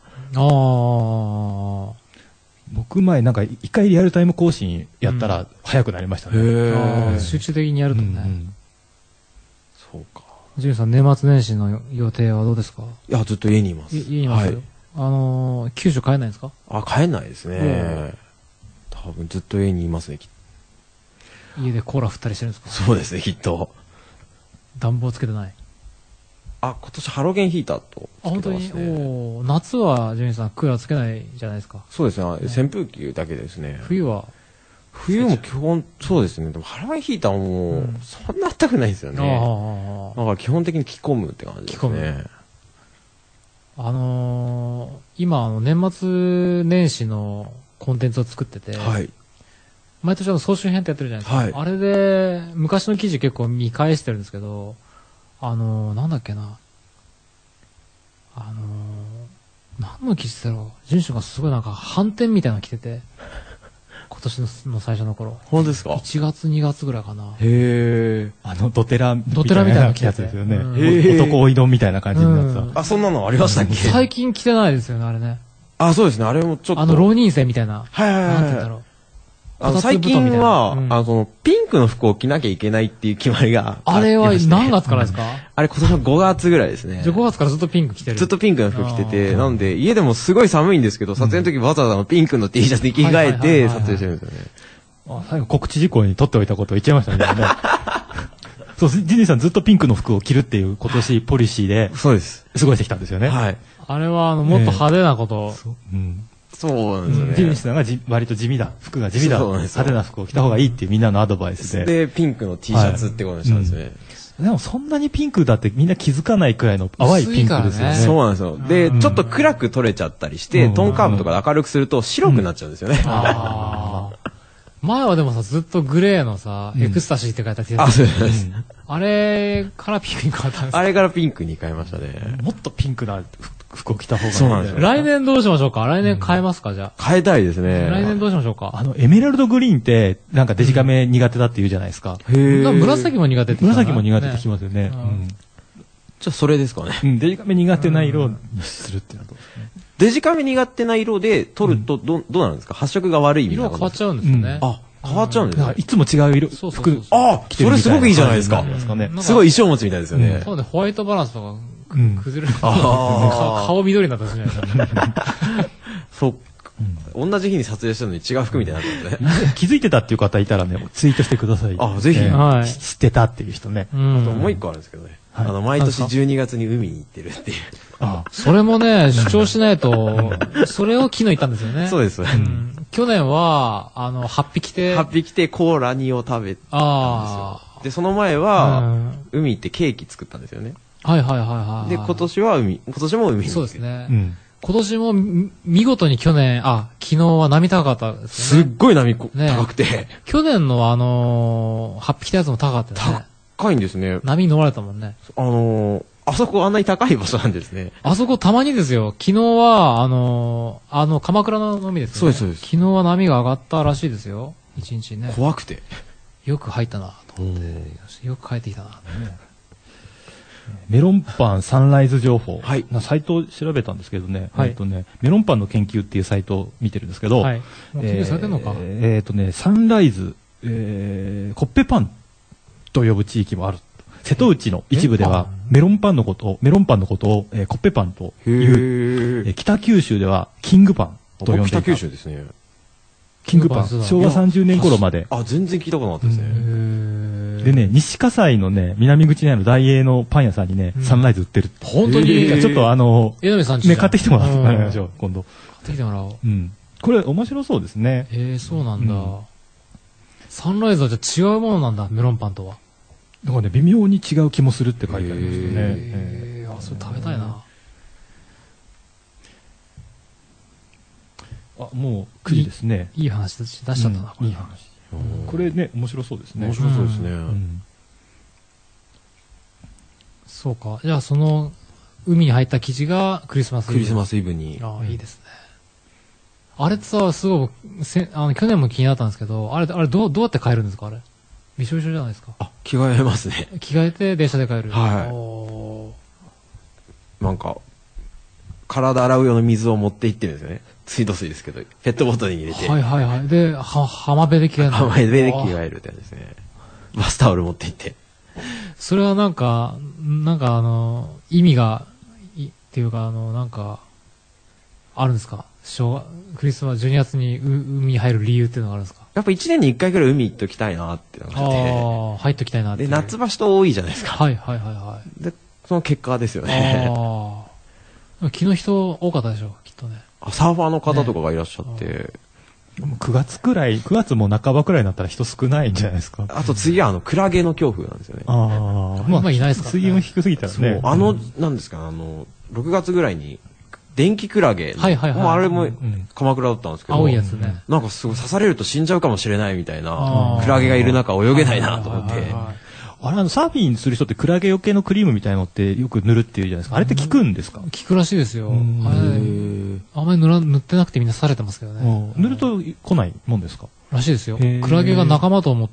僕前なんか一回リアルタイム更新やったら早くなりましたね。 集中的にやるとね。 そうか。 ジュンさん、年末年始の予定はどうですか？ いや、ずっと家にいます。 家にいますよ。九州帰れないですか？ 帰んないですね。多分ずっと家にいますね。 家でコーラ振ったりしてるんですか？ そうですね、きっと。 暖房つけてない？ 今年ハロゲンヒーターとつけてますね。 夏はジュンさんクーラーつけないじゃないですか。 そうですね、扇風機だけですね。 冬も基本そうですね。でもハロゲンヒーターもそんな暖かくないんですよね。だから基本的に着込むって感じですね。 今年末年始のコンテンツを作ってて、毎年総集編ってやってるじゃないですか。あれで昔の記事結構見返してるんですけど、なんだっけな。何の記事だろう。ジュンシュがすごいなんか反転みたいなの着てて、今年の最初の頃。 本当ですか？ 1 月2月ぐらいかな。 へー。ドテラみたいなやつですよね。男おいどんみたいな感じになった。 そんなのありましたっけ？ 最近着てないですよね、あれね。 そうですね、あれもちょっと。 浪人生みたいな。なんて言うんだろう。 最近は、ピンクの服を着なきゃいけないっていう決まりがあれは何月からですか？ あれ今年の5月ぐらいですね。 じゃあ5月からずっとピンク着てる？ ずっとピンクの服着てて、なんで家でもすごい寒いんですけど、撮影の時わざわざピンクの T シャツに着替えて撮影してるんですよね。 最後告知事項に取っておいたことを言っちゃいましたね。そう、ジニーさんずっとピンクの服を着るっていう今年ポリシーで、 そうです。 過ごしてきたんですよね。 はい。 あれはもっと派手なことを。 そうなんですよね。 ジニーさんが割と地味だ。服が地味だ。派手な服を着た方がいいっていうみんなのアドバイスで。 で、ピンクの T シャツってことにしたんですね。 でもそんなにピンクだってみんな気づかないくらいの淡いピンクですよね。 そうなんですよ。で、ちょっと暗く取れちゃったりして、トーンカーブとかで明るくすると白くなっちゃうんですよね。 前はでもさ、ずっとグレーのさ、エクスタシーって書いた T シャツ。 そうです。 あれからピンクに変わったんですか？ あれからピンクに変えましたね。 もっとピンクな服を着た方がいい。 そうなんですよ。 来年どうしましょうか？来年変えますか？じゃあ。 変えたいですね。 来年どうしましょうか？ エメラルドグリーンって、なんかデジカメ苦手だって言うじゃないですか。 紫も苦手って。 紫も苦手って聞きますよね。 じゃあそれですかね。 デジカメ苦手な色にするっていうのはどうですかね。 デジカメ苦手な色で撮るとどうなんですか？発色が悪いみたいな。 色変わっちゃうんですよね。 変わっちゃうんですか？ いつも違う色、服着てるみたいな。 それすごくいいじゃないですか。すごい衣装持ちみたいですよね。 そうね、ホワイトバランスとか崩れる。顔緑になったりするじゃないですか。 そう。 同じ日に撮影したのに違う服みたいになったんですね。 気づいてたっていう方いたらね、ツイートしてください。 ぜひ。 知ってたっていう人ね。 あともう一個あるんですけどね。毎年12月に海に行ってるっていう。 それもね、主張しないと、それを昨日言ったんですよね。 そうです。 去年は、8匹着てコーラ煮を食べたんですよ。で、その前は、海行ってケーキ作ったんですよね。 はいはいはいはい。 で、今年も海。 そうですね。今年も見事に昨日は波高かったですね。すっごい波高くて。 去年の8匹たやつも高かったよね。 高いんですね。 波に乗られたもんね。 あそこあんなに高い場所なんですね。 あそこたまにですよ。昨日は、鎌倉の海ですね。 そうです、そうです。 昨日は波が上がったらしいですよ。一日ね。 怖くて。 よく入ったなと思って。よく帰ってきたなと思って。 メロンパンサンライズ情報。 はい。 サイトを調べたんですけどね。はい。メロンパンの研究っていうサイトを見てるんですけど。 はい。もう研究されてんのか。 サンライズ、コッペパンと呼ぶ地域もある。瀬戸内の一部では、メロンパンのことを、コッペパンという、北九州では、キングパンと呼んでいた。 北九州ですね。 キングパン。昭和30年頃まで。 全然聞いたことなかったですね。 でね、西葛西のね、南口にある大英のパン屋さんにね、サンライズ売ってるって。 本当にちょっと江上さんね、買ってきてもらいましょう、今度。 買ってきてもらおう。 これ面白そうですね。 そうなんだ。サンライズはじゃあ違うものなんだ、メロンパンとは。 だからね、微妙に違う気もするって書いてありますよね。 それ食べたいな。 もう9時ですね。 いい話出しちゃったな、 いい話。これね、面白そうですね。 面白そうですね。 そうか。じゃあその、海に入った生地がクリスマスイブ。 クリスマスイブに。 いいですね。あれってさ、すごい、去年も気になったんですけど、あれどうやって帰るんですかあれ。びしょびしょじゃないですか。 着替えますね。 着替えて電車で帰る。 はい。なんか、体洗う用の水を持って行ってるんですよね。水道水ですけど、ペットボトルに入れて。 はいはいはい。で、浜辺で着替える。 浜辺で着替えるってやつですね。バスタオル持って行って。 それはなんか意味が、っていうかあるんですかクリスマス12月に海に入る理由っていうのがあるんですかやっぱ1年に1回ぐらい海行っときたいなってのがあって。 入っときたいなって。 で、夏場所多いじゃないですか。 はいはいはいはい。 で、その結果ですよね。 昨日人多かったでしょきっとね。 サーファーの方とかがいらっしゃって。 9月も半ばくらいになったら人少ないんじゃないですか。 あと次はクラゲの恐怖なんですよね。 まあいないですか水温低すぎたらね。 なんですか、6月ぐらいに、電気クラゲ。 はいはいはい。 あれも鎌倉だったんですけど。 青いやつね。 なんかすごい刺されると死んじゃうかもしれないみたいな、クラゲがいる中泳げないなと思って。 サーフィンする人ってクラゲよけのクリームみたいのってよく塗るっていうじゃないですか。あれって効くんですか？効くらしいですよ。あんまり塗ってなくてみんな刺されてますけどね。 塗ると来ないもんですか？ らしいですよ。クラゲが仲間と思って、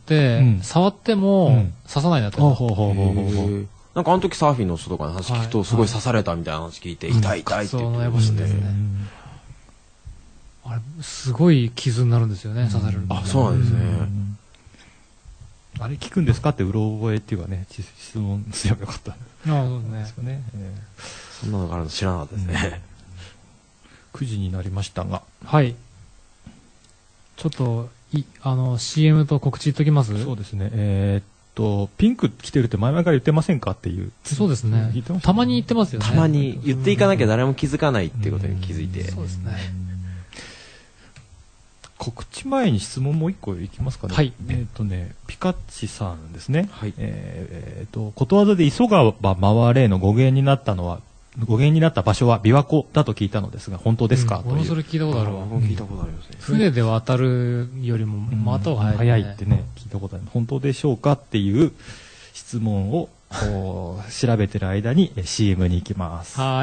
触っても刺さないなって。 なんかあの時サーフィンの人とかの話聞くとすごい刺されたみたいな話聞いて、痛い痛いって言って。 そう、エボシですね。あれ、すごい傷になるんですよね、刺される。 あ、そうなんですね。 あれ聞くんですかってうろ覚えっていうかね、質問すればよかった。 そうですね。 そんなのがあるの知らなかったですね。 9時になりましたが。 はい。ちょっと、CM と告知言っときます？ そうですね。ピンク着てるって前々から言ってませんかっていう。 そうですね。たまに言ってますよね。 たまに言っていかなきゃ誰も気づかないっていうことに気づいて。 そうですね。 告知前に質問もう一個いきますかね。 はい。 ピカッチさんですね。 はい。 ことわざで急がば回れの語源になった場所は琵琶湖だと聞いたのですが、本当ですか？ 俺もそれ聞いたことあるわ。 聞いたことありますね。 船で渡るよりも回った方が早いってね、聞いたことある。本当でしょうかっていう質問を調べてる間に CM に行きます。 はい。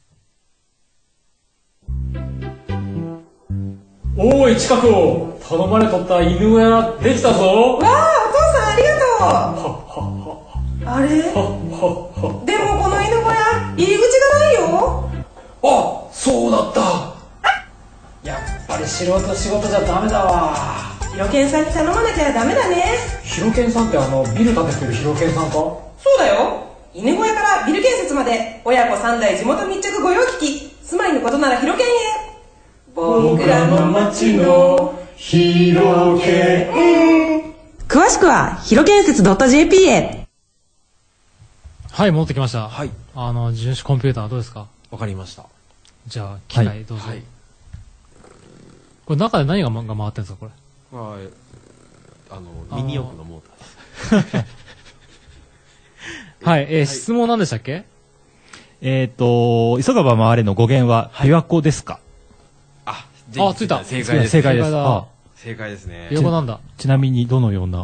おーい、近くを頼まれとった犬小屋できたぞ。 わあ、お父さんありがとう。あれ？でもこの犬小屋、入り口がないよ。 あ、そうだった。やっぱり素人仕事じゃダメだわ。 ヒロケンさんに頼まなきゃダメだね。 ヒロケンさんってビル建ててるヒロケンさんか？ そうだよ。犬小屋からビル建設まで親子3代地元密着御用聞き。住まいのことならヒロケンへ。僕らの街のヒロケン。詳しくはヒロ建設 .jp へ。 はい、戻ってきました。 はい。 純子コンピューターはどうですか？ わかりました。 じゃあ、機械どうぞ。はい。これ中で何が回ってるんですか、これ。 はい。ミニ四駆のモーターです。 はい、質問なんでしたっけ？ 急がば回れの語源は、琵琶湖ですか？ ついた。 正解です。 正解です。 正解ですね。 琵琶湖なんだ。 ちなみにどのような？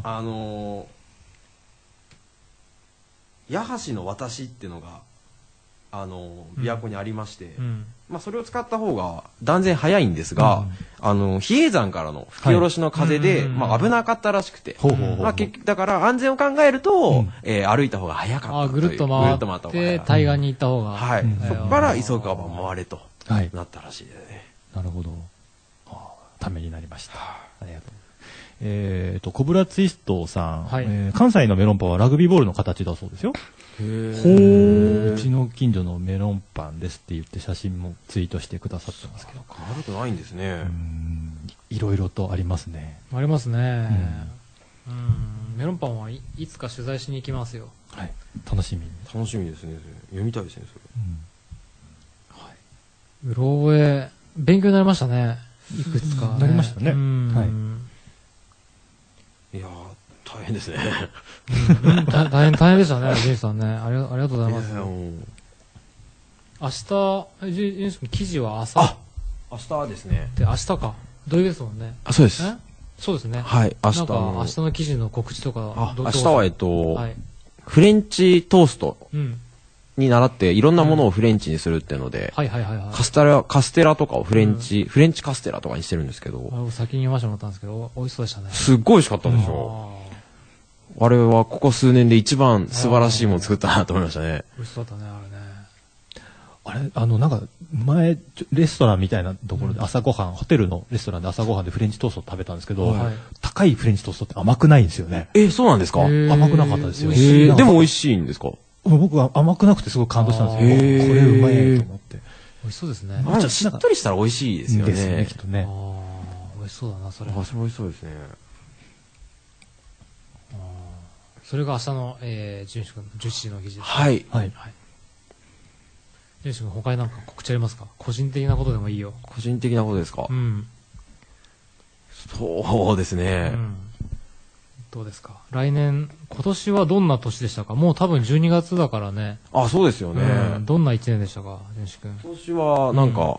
八橋の私っていうのが、琵琶湖にありまして、まあそれを使った方が断然早いんですが、比叡山からの吹き下ろしの風で、まあ危なかったらしくて、まあだから安全を考えると、歩いた方が早かったという。 ぐるっと回って対岸に行った方が。 はい。そこから急がば回れとなったらしいですね。 なるほど。ためになりました。ありがとう。コブラツイストさん、関西のメロンパンはラグビーボールの形だそうですよ。うちの近所のメロンパンですって言って写真もツイートしてくださってますけど。 悪くないんですね。 いろいろとありますね。 ありますね。メロンパンはいつか取材しに行きますよ。 はい。楽しみに。 楽しみですね。読みたいですね、それ。 はい。うろ覚え、勉強になりましたね。いくつか。 なりましたね。 はい。いや大変ですね。 大変でしたね、ジェイさんね。ありがとうございます。明日、ジェイさん記事は朝。 明日ですね。 で、明日か。土曜日ですもんね。 そうです。 そうですね。 はい、 明日。明日の記事の告知とか。 明日はフレンチトーストに習っていろんなものをフレンチにするっていうので、カステラとかをフレンチカステラとかにしてるんですけど。 先に読ませてもらったんですけど、美味しそうでしたね。 すっごい美味しかったでしょ。あれはここ数年で一番素晴らしいものを作ったなと思いましたね。 美味しそうだったね、 あれね。なんか、前、レストランみたいなところで朝ごはん、ホテルのレストランで朝ごはんでフレンチトーストを食べたんですけど、高いフレンチトーストって甘くないんですよね。 そうなんですか？ 甘くなかったですよ。 でも美味しいんですか？ 僕は甘くなくてすごい感動したんですよ。これうまいと思って。 美味しそうですね。 しっとりしたら美味しいですよね。 ですね、きっとね。 美味しそうだな、それ。 美味しそうですね。 それが明日の、純志君の11時の記事です。 はい。 純志君、他になんか告知ありますか？個人的なことでもいいよ。 個人的なことですか？そうですね。 どうですか？今年はどんな年でしたか？もう多分12月だからね。 そうですよね。 どんな1年でしたか、純志君？ 今年は、なんか、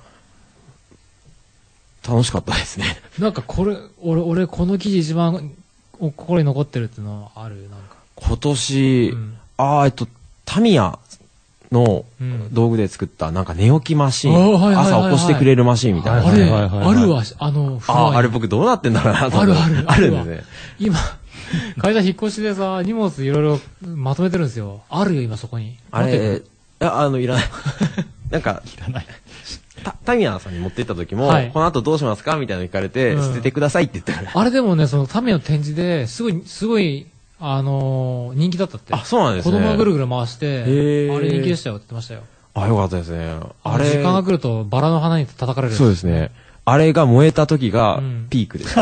楽しかったですね。 なんか俺この記事一番心に残ってるっていうのはある？なんか。 今年、タミヤの道具で作ったなんか寝起きマシーン、朝起こしてくれるマシーンみたいな。 あるわ、 あれ僕どうなってんだろうなと思って。あるんですね。 今、会社引っ越しでさ、荷物いろいろまとめてるんですよ。あるよ、今そこに。 あれ、いらない。なんか、いらない。タミヤさんに持って行った時も、この後どうしますかみたいなの聞かれて、捨ててくださいって言ってあれでもね、そのタミヤの展示ですごい、人気だったって。 そうなんですね。 子供がぐるぐる回して、あれ人気でしたよって言ってましたよ。 よかったですね。 時間が来るとバラの花に叩かれる。 そうですね。あれが燃えた時がピークです。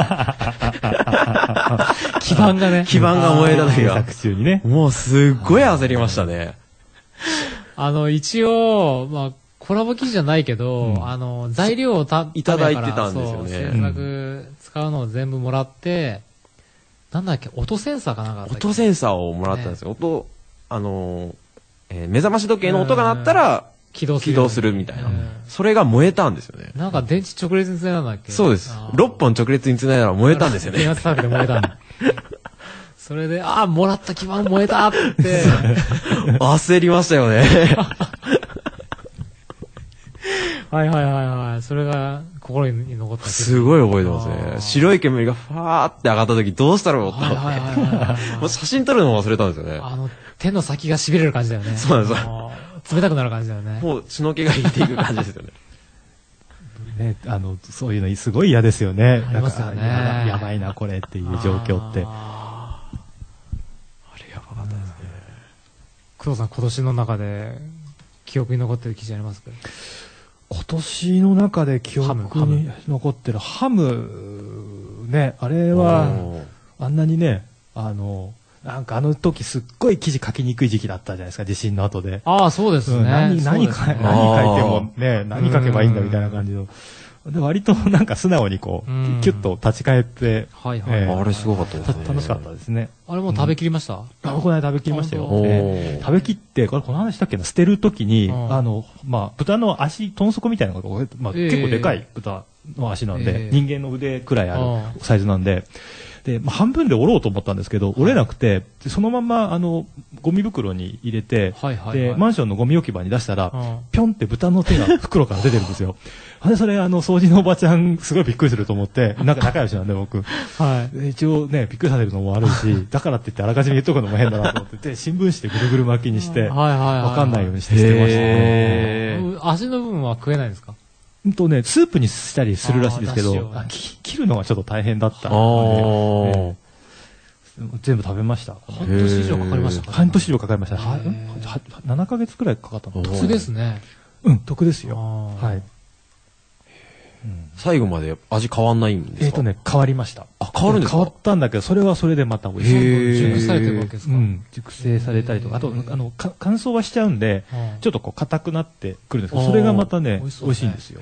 基板がね。 基板が燃えた時が。もうすっごい焦りましたね。 一応、コラボ記事じゃないけど、材料をいただいてたんですよね。 制作使うのを全部もらって、なんだっけ、音センサーかなんかだったっけ？ 音センサーをもらったんですよ。目覚まし時計の音が鳴ったら、起動するみたいな。それが燃えたんですよね。 なんか電池直列につないだんだっけ？ そうです。6本直列につないだら燃えたんですよね。 電圧かけて燃えたんだ。それで、もらった基板燃えたって。 焦りましたよね。 はい。それが心に残った。 すごい覚えてますね。白い煙がファーって上がった時どうしたろうって思って。もう写真撮るのも忘れたんですよね。 手の先が痺れる感じだよね。 そうなんですよ。冷たくなる感じだよね。 もう血の気が引いていく感じですよね。 ね、そういうのすごい嫌ですよね。 ありますよね。 やばいな、これっていう状況って。 あれやばかったですね。 工藤さん、今年の中で記憶に残ってる記事ありますか？ 今年の中で記憶に残ってるハムね、あれはあんなにね、なんか時すっごい記事書きにくい時期だったじゃないですか、地震の後で。 そうですね。 何書いてもね、何書けばいいんだみたいな感じの。 で割となんか素直にこうキュッと立ち返って、 あれすごかったですね。 楽しかったですね。 あれもう食べきりました？ この間食べきりましたよ。食べきって、この話したっけな、捨てるときに、豚の足、豚足みたいなのが、結構でかい豚の足なんで、人間の腕くらいあるサイズなんで、で、半分で折ろうと思ったんですけど、折れなくて、そのまま、ゴミ袋に入れて、で、マンションのゴミ置き場に出したら、ぴょんって豚の手が袋から出てるんですよ。で、それ、掃除のおばちゃん、すごいびっくりすると思って、なんか仲良しなんで、僕。一応ね、びっくりさせるのも悪いし、だからって言ってあらかじめ言っとくのも変だなと思って、新聞紙でぐるぐる巻きにして、わかんないようにして捨てました。 足の部分は食えないんですか？ スープにしたりするらしいですけど、切るのがちょっと大変だったので、全部食べました。 半年以上かかりましたか？ 半年以上かかりました。7ヶ月くらいかかったの。 得ですね。 得ですよ。はい。 最後まで味変わんないんですか？ 変わりました。 変わるんですか？ 変わったんだけど、それはそれでまた美味しい。 熟されてるわけですか？ 熟成されたりとか、あと、乾燥はしちゃうんで、ちょっとこう硬くなってくるんですけど、それがまたね、美味しいんですよ。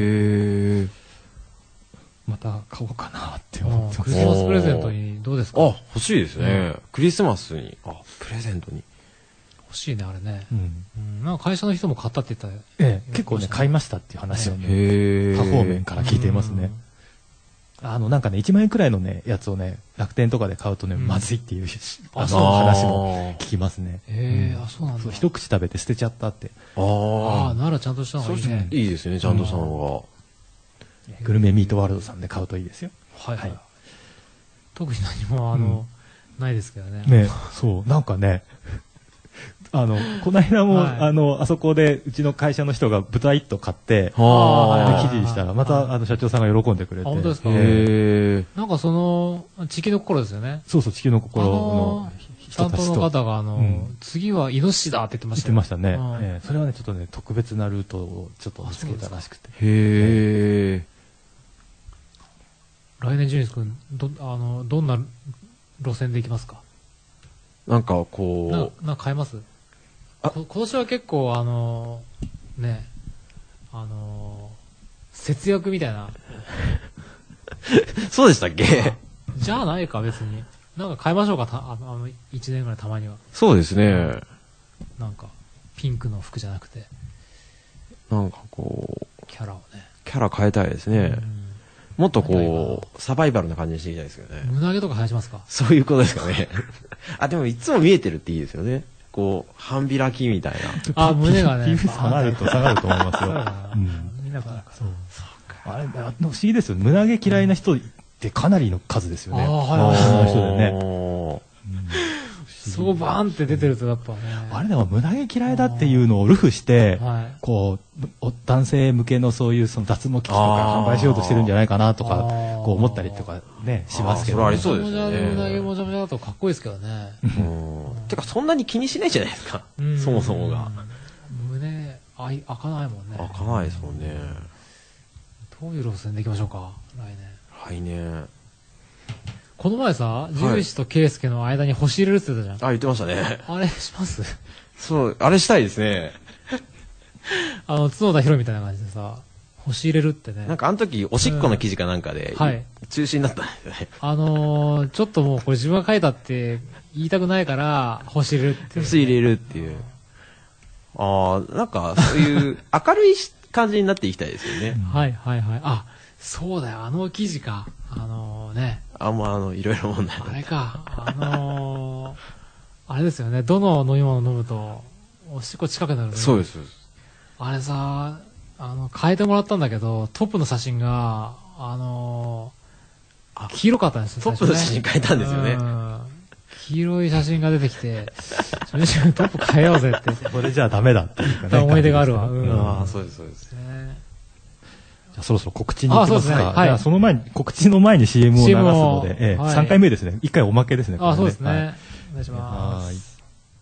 また買おうかなって思ってます。 クリスマスプレゼントにどうですか？ 欲しいですね。クリスマスに、プレゼントに。 欲しいね、あれね。なんか会社の人も買ったって言ったら。結構ね、買いましたっていう話をね、他方面から聞いていますね。なんかね、1万円くらいのね、やつをね、楽天とかで買うとね、まずいっていう話も聞きますね。 そうなんだ。 一口食べて捨てちゃったって。 ならちゃんとしたのがいいね。 いいですね、ちゃんとしたのが。グルメミートワールドさんで買うといいですよ。 特に何も、ないですけどね。 ね、そう、なんかね、この間も、あそこで、うちの会社の人が豚一頭買って、記事にしたら、また、社長さんが喜んでくれて。 本当ですか？なんか地球の心ですよね。 そうそう、地球の心の担当の方が、次はイノシシだって言ってました。 言ってましたね。それはね、ちょっとね、特別なルートをちょっと見つけたらしくて。 来年、ジュニス君、どんな路線で行きますか？ なんかこう。なんか変えます？今年は結構節約みたいな。 そうでしたっけ？ じゃあないか、別に。なんか変えましょうか、1年ぐらいたまには。 そうですね。 なんか、ピンクの服じゃなくて。 なんかこう。 キャラをね。 キャラ変えたいですね。もっとこう、サバイバルな感じにしていきたいですけどね。 胸毛とか生やしますか？ そういうことですかね。でもいつも見えてるっていいですよね。こう、半開きみたいな。胸がね。 下がると思いますよ。あれ、不思議ですよ。胸毛嫌いな人ってかなりの数ですよね。 そうバーンって出てるとやっぱね。 あれでも胸毛嫌いだっていうのをルフして、こう、男性向けのそういう脱毛機器とか販売しようとしてるんじゃないかなとか、こう思ったりとかね、しますけど。 それありそうですね。 胸毛もじゃもじゃだとかっこいいですけどね。 てかそんなに気にしないじゃないですか。そもそもが。 胸、開かないもんね。 開かないですもんね。 どういう路線でいきましょうか、 来年。 この前さ、獣医師と圭介の間に星入れるって言ってたじゃん。 言ってましたね。 あれします？ そう、あれしたいですね。 角田博みたいな感じでさ、星入れるってね。 なんかあの時、おしっこの記事かなんかで、中止になったんですよね。 ちょっともうこれ自分が書いたって言いたくないから、星入れるって。 星入れるっていう。なんかそういう明るい感じになっていきたいですよね。 そうだよ、記事か。 いろいろ問題。 あれか。あれですよね。どの飲み物飲むと、おしっこ近くなるの？ そうです。 あれさ、変えてもらったんだけど、トップの写真が、黄色かったんですよ。 トップの写真変えたんですよね。 黄色い写真が出てきて、トップ変えようぜって。 これじゃダメだっていうかね。 思い出があるわ。 そうです、そうです。 じゃあそろそろ告知に行きますか。じゃあその前に、告知の前に CM を流すので、3回目ですね。1回おまけですね。 そうですね。お願いします。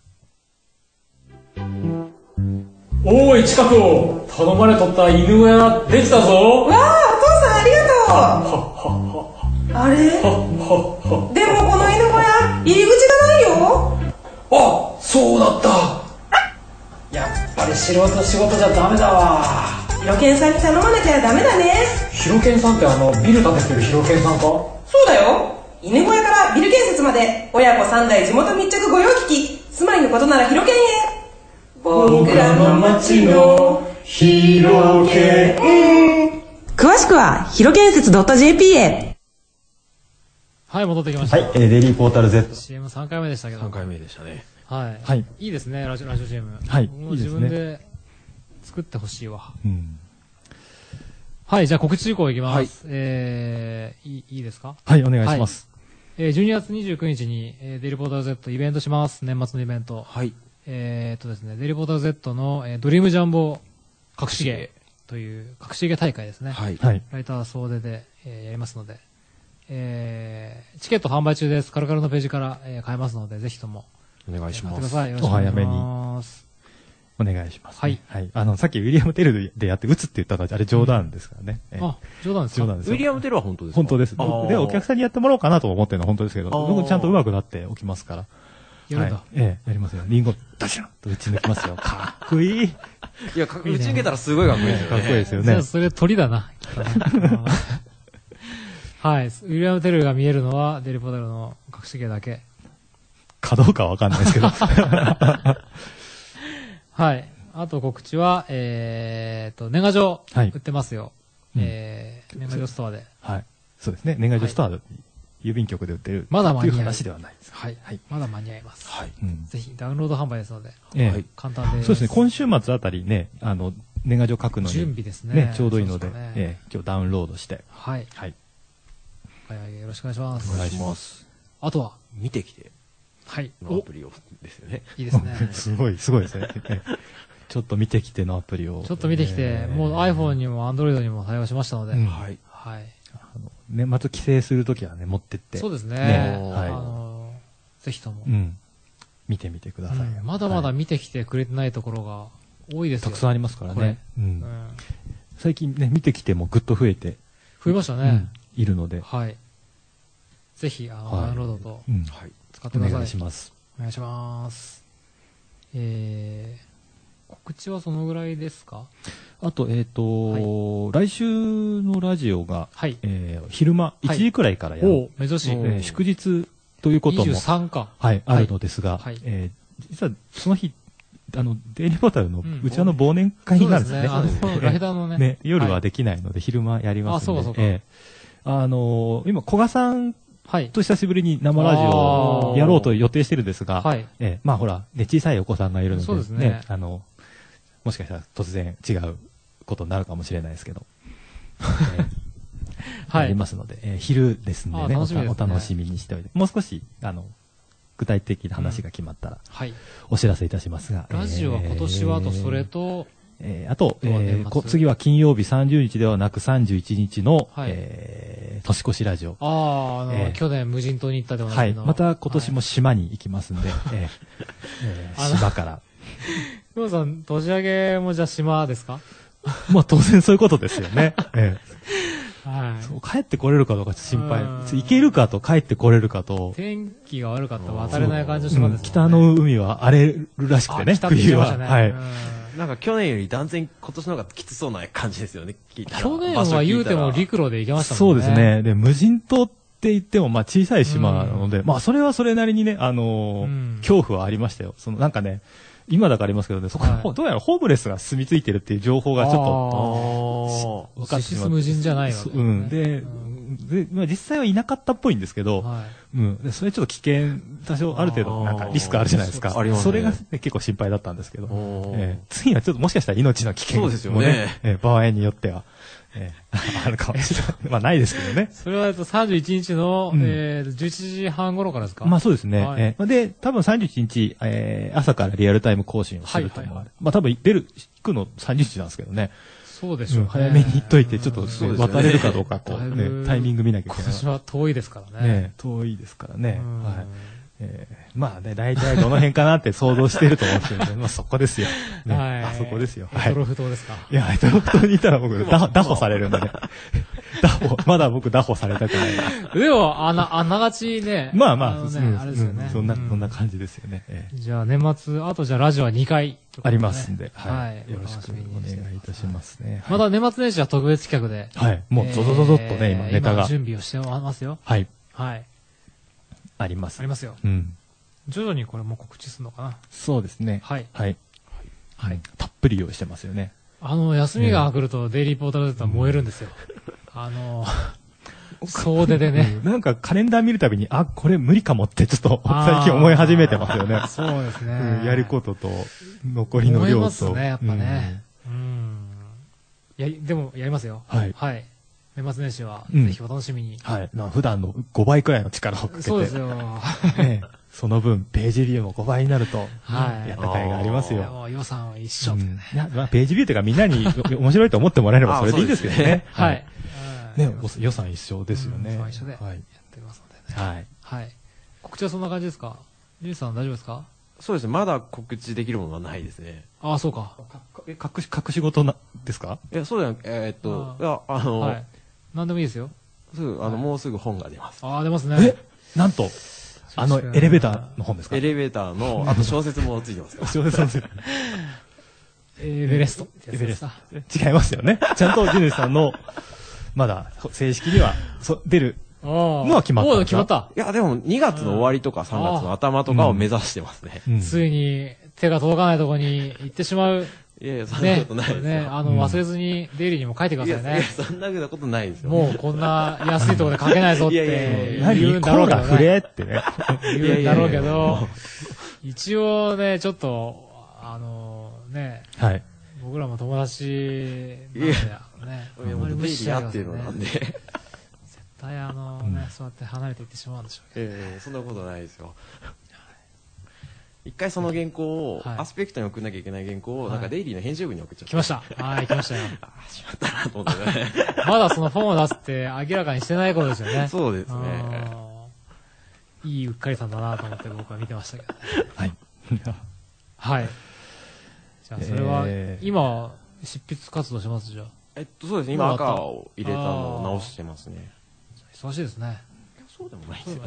おーい、近くを頼まれとった犬小屋できたぞ。 わあ、お父さんありがとう。あれ？でもこの犬小屋、入り口がないよ。 そうだった。やっぱり素人仕事じゃダメだわ。 ヒロケンさんに頼まなきゃダメだね。 ヒロケンさんってビル建ててるヒロケンさんか？ そうだよ。犬小屋からビル建設まで親子3代地元密着御用聞き、住まいのことならヒロケンへ。僕らの街のヒロケン。詳しくはヒロ建設 .jp へ。 はい、戻ってきました。 はい、デイリーポータル Z。 CM3 回目でしたけど。 3回目でしたね。 はい。いいですね、ラジオ CM。 はい。 もう自分で作ってほしいわ。はい、じゃあ告知事項いきます。いいですか？ はい、お願いします。 12月29日に、デイリーポータル Z イベントします。年末のイベント。 はい。 ですね、デイリーポータル Z の、ドリームジャンボ隠し芸という隠し芸大会ですね。 はい。 ライター総出で、やりますので、チケット販売中です。カルカルのページから、買えますので、ぜひとも。 お願いします。 お早めに。お願いします。はい。はい。さっきウィリアム・テルでやって打つって言ったから、あれ冗談ですからね。 あ、冗談ですか？ ウィリアム・テルは本当ですか？ 本当です。で、お客さんにやってもらおうかなと思ってるのは本当ですけど、僕ちゃんと上手くなっておきますから。 やるんだ。 やりますよ。リンゴ、ダシャンと打ち抜きますよ。かっこいい。 いや、打ち抜けたらすごいかっこいいですよね。 かっこいいですよね。 じゃあ、それ鳥だな。はい。ウィリアム・テルが見えるのは、デイリーポータルの隠し芸だけ。 かどうかわかんないですけど。 はい。あと告知は、年賀状、売ってますよ。年賀状ストアで。 はい。そうですね。年賀状ストアで、郵便局で売ってる。 まだ間に合う。 という話ではないです。 はい。まだ間に合います。 はい。 ぜひ、ダウンロード販売ですので。簡単です。 そうですね。今週末あたりね、年賀状書くのに。 準備ですね。 ちょうどいいので、今日ダウンロードして。 はい。よろしくお願いします。 お願いします。 あとは見てきて。 はい。 のアプリをですよね。 いいですね。 すごいですね。ちょっと見てきてのアプリを。 ちょっと見てきて、もう iPhone にも Android にも対応しましたので。 はい。 はい。 年末帰省するときはね、持ってって。 そうですね。ぜひとも。 見てみてください。 まだまだ見てきてくれてないところが多いですよ。 たくさんありますからね。最近ね、見てきてもぐっと増えて。 増えましたね。 いるので。 はい。ぜひ、ダウンロードと、使ってください。 お願いします。 お願いします。告知はそのぐらいですか？ あと、来週のラジオが、昼間、1時くらいからやる。 珍しい。 祝日ということも、 23か。 あるのですが、実はその日、デイリーポータルのうちの忘年会になるんですね。 ライダーのね。 夜はできないので、昼間やりますので。今、古賀さんと久しぶりに生ラジオをやろうと予定してるんですが、まあほら、小さいお子さんがいるので、ね、もしかしたら突然違うことになるかもしれないですけど、やりますので、昼ですんでね、お楽しみにしておいて、もう少し、具体的な話が決まったら、お知らせいたしますが。 ラジオは今年はあとそれと、 あと、次は金曜日30日ではなく31日の、年越しラジオ。 去年無人島に行ったではないけど。 また今年も島に行きますんで、島から。 ふもさん、年明けもじゃあ島ですか？ まあ当然そういうことですよね。 はい。 帰ってこれるかどうか心配。行けるかと帰ってこれるかと。 天気が悪かったら渡れない感じの島ですね。 北の海は荒れるらしくてね、冬は。はい。 なんか去年より断然今年の方がきつそうな感じですよね、聞いたら。 去年は言うても陸路で行けましたもんね。そうですね。で、無人島って言っても、まあ小さい島なので、まあそれはそれなりにね、恐怖はありましたよ。なんかね、今だからありますけどね、そこ、どうやらホームレスが住み着いてるっていう情報がちょっと、 分かってしまう。無人じゃないわけで、まあ実際はいなかったっぽいんですけど、それちょっと危険、多少ある程度なんかリスクあるじゃないですか。それが結構心配だったんですけど、次はちょっともしかしたら命の危険もね、場合によっては、あるかもしれない。まあないですけどね。 それは31日の、11時半頃からですか？ まあそうですね。で、多分31日、朝からリアルタイム更新をすると思う。まあ多分行くの30日なんですけどね。 そうでしょうね。 早めに行っといて、ちょっと渡れるかどうかこう、タイミング見なきゃいけない。 今年は遠いですからね。 遠いですからね。 まあね、大体どの辺かなって想像してると思うんですけど、まあそこですよ。ね、 はい。 あそこですよ。 エトロフ島ですか。 いや、エトロフ島にいたら僕、拿捕されるんでね。まだ僕、拿捕されたくない。 でも、あながちね。 まあまあ、 あれですよね。 そんな感じですよね。 じゃあ、年末、あとじゃあラジオは2回。 ありますんで、 はい。 よろしくお願いいたしますね。 また年末年始は特別企画で。 はい。もう、ゾゾゾゾっとね、今、ネタが。 準備をしてますよ。 はい。 はい。 あります。 ありますよ。 うん。 徐々にこれも告知するのかな。 そうですね。 はい。 はい。はい。たっぷり用意してますよね。 休みが来るとデイリーポータル Z は燃えるんですよ。総出でね。 なんかカレンダー見るたびに、あ、これ無理かもってちょっと最近思い始めてますよね。 そうですね。 やることと、残りの量と。 思いますね、やっぱね。でも、やりますよ。 はい。 はい。年末年始は、ぜひお楽しみに。 はい。普段の5倍くらいの力をかけて。 そうですよ。 その分、ページビューも5倍になると、やった甲斐がありますよ。 予算は一緒ってね。 ページビューというかみんなに面白いと思ってもらえればそれでいいですけどね。 はい。 ね、予算一緒ですよね。 予算一緒でやってますのでね。 はい。 はい。告知はそんな感じですか？リュウさん大丈夫ですか？ そうですね。まだ告知できるものはないですね。 ああ、そうか。 隠し事ですか？ いや、そうだよ。はい。 何でもいいですよ。 もうすぐ本が出ます。 ああ、出ますね。 なんと、エレベーターの本ですか？ エレベーターの、あと小説もついてますから。 小説もついてます。 エベレストってやつですか？ 違いますよね。ちゃんとジュネさんの、まだ正式には出るのは決まった。 決まった。 いや、でも2月の終わりとか3月の頭とかを目指してますね。 ついに手が届かないところに行ってしまう。 いやいや、そんなことないですよ。 ね、忘れずにデイリーにも書いてくださいね。いや、 そんなことないですよ。 もうこんな安いところで書けないぞって言うんだろうけどね。 触れってね。 言うんだろうけど、一応ね、ちょっと、ね、僕らも友達なんでね、あんまり無視しちゃうっていうのなんで。絶対そうやって離れていってしまうんでしょうけど。 そんなことないですよ。一回その原稿を、アスペクトに送んなきゃいけない原稿を、なんかデイリーの編集部に送っちゃった。 来ました。はい、来ましたよ。 しまったなと思ってね。 まだその本を出すって明らかにしてないことですよね。 そうですね。 いいうっかりさんだなと思って僕は見てましたけどね。 はい。 はい。じゃあそれは、今、執筆活動しますじゃあ。 そうですね。今赤を入れたのを直してますね。 忙しいですね。 そうでもないですよね。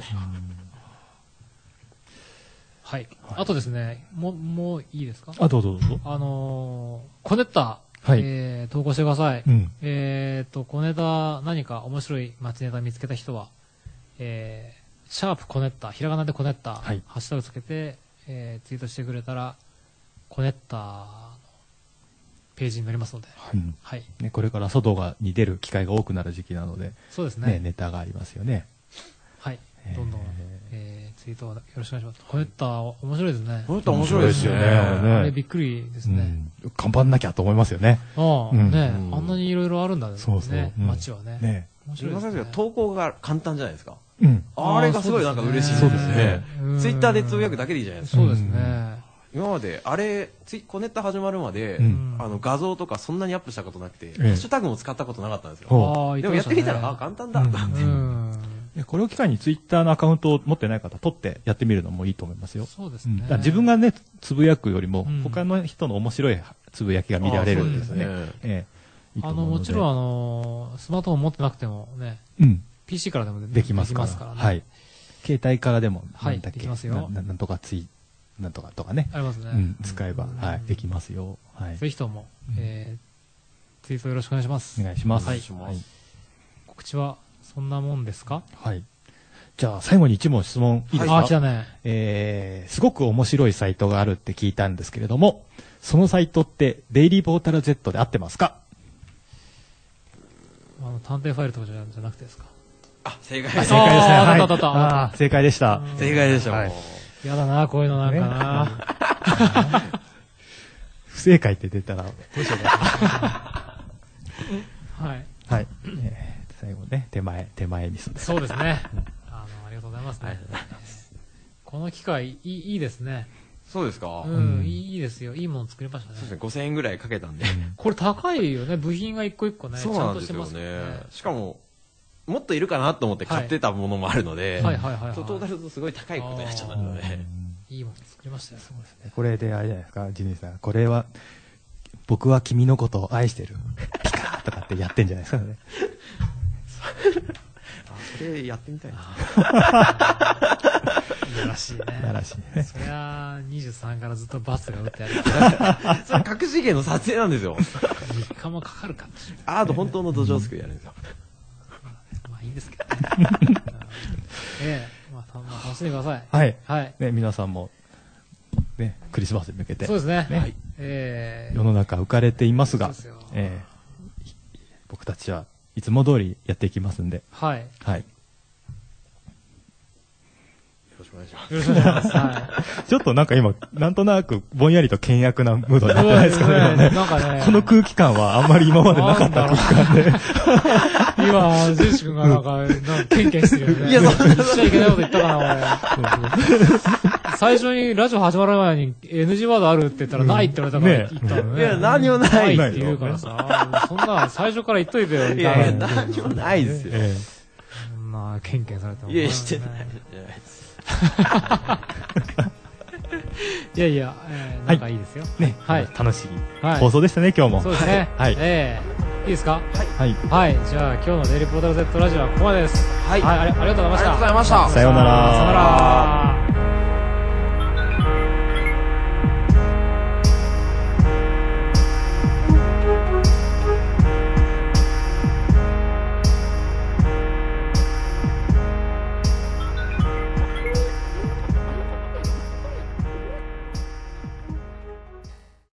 はい。あとですね、もういいですか？ どうぞ。 小ネタ、投稿してください。小ネタ、何か面白い街ネタ見つけた人は、シャープコネッタ、ひらがなでコネッタ、ハッシュタグつけて、ツイートしてくれたら、コネッタのページに載りますので。 はい。ね、これから外に出る機会が多くなる時期なので、 そうですね。 ネタがありますよね。 はい。どんどん、ツイートよろしくお願いします。コネッタ面白いですね。 コネッタ面白いですよね。 あれびっくりですね。 頑張んなきゃと思いますよね。 ね、あんなにいろいろあるんだね。 そうそう。 街はね。 面白いですね。投稿が簡単じゃないですか。 あれがすごいなんか嬉しいですね。ツイッターでつぶやくだけでいいじゃないですか。 そうですね。 今まで、コネッタ始まるまで、画像とかそんなにアップしたことなくて、ハッシュタグも使ったことなかったんですよ。でもやってみたら、簡単だと思って。 これを機会にツイッターのアカウントを持ってない方、取ってやってみるのもいいと思いますよ。 そうですね。 自分がね、つぶやくよりも、他の人の面白いつぶやきが見られるんですね。 もちろん、スマートフォン持ってなくてもね、PC からでもできますからね。はい。携帯からでも、 できますよ。 なんとかなんとかとかね。 ありますね。 使えば、できますよ。 ぜひとも、ツイートよろしくお願いします。 お願いします。 告知は、そんなもんですか？ はい。じゃあ、最後に一問質問いいですか？ 来たね。 すごく面白いサイトがあるって聞いたんですけれども、そのサイトって、デイリーポータル Z で合ってますか？ 探偵ファイルとかじゃなくてですか？ 正解です。 正解ですね。 正解でした。正解でした。 やだな、こういうのなんかな。 不正解って出たら、どうしようかな。 はい。 はい。最後ね、手前味噌です。 そうですね。ありがとうございますね。この機会、いいですね。 そうですか？ いいですよ。いいもの作りましたね。 そうですね、5000円ぐらいかけたんで。 これ高いよね。部品が一個一個ね。 そうなんですよね。しかも、 もっといるかなと思って買ってたものもあるので、トータルとすごい高いことになっちゃったので。 いいもの作りましたよ。そうですね。 これであれじゃないですか、ジニーさん。これは、僕は君のことを愛してる。ピカーとかってやってんじゃないですかね。 それやってみたいな。 いやらしいね。 やらしいね。 そりゃ、23からずっとバスが打ってある。 それ隠し芸の撮影なんですよ。 3日もかかるか。 あと本当の土壌すくいやるんですよ。 まあいいんですけどね。まあ楽しんでください。 はい。 はい。 ね、皆さんも、ね、クリスマスに向けて。 そうですね。 はい。世の中浮かれていますが、僕たちはいつも通りやっていきますんで。 はい。 はい。 よろしくお願いします。 よろしくお願いします。はい。 ちょっとなんか今、なんとなくぼんやりと険悪なムードになってないですかね。 なんかね。 この空気感はあんまり今までなかった空気感で。 今、ジェシ君がなんか、ケンケンしてるよね。いや、言っちゃいけないこと言ったかな、俺。最初にラジオ始まる前に NG ワードあるって言ったらないって言われたから言ったのね。 いや、何もないって言うからさ、そんな最初から言っといてよ。 いや、何もないですよ。 そんな、ケンケンされても。 いや、してないじゃないです。 いやいや、なんかいいですよ。 ね。はい。楽しい放送でしたね、今日も。 そうですね。はい。いいですか？はい。はい。じゃあ、今日のデイリーポータル Z ラジオはここまでです。はい。ありがとうございました。 ありがとうございました。 さようなら。 さようなら。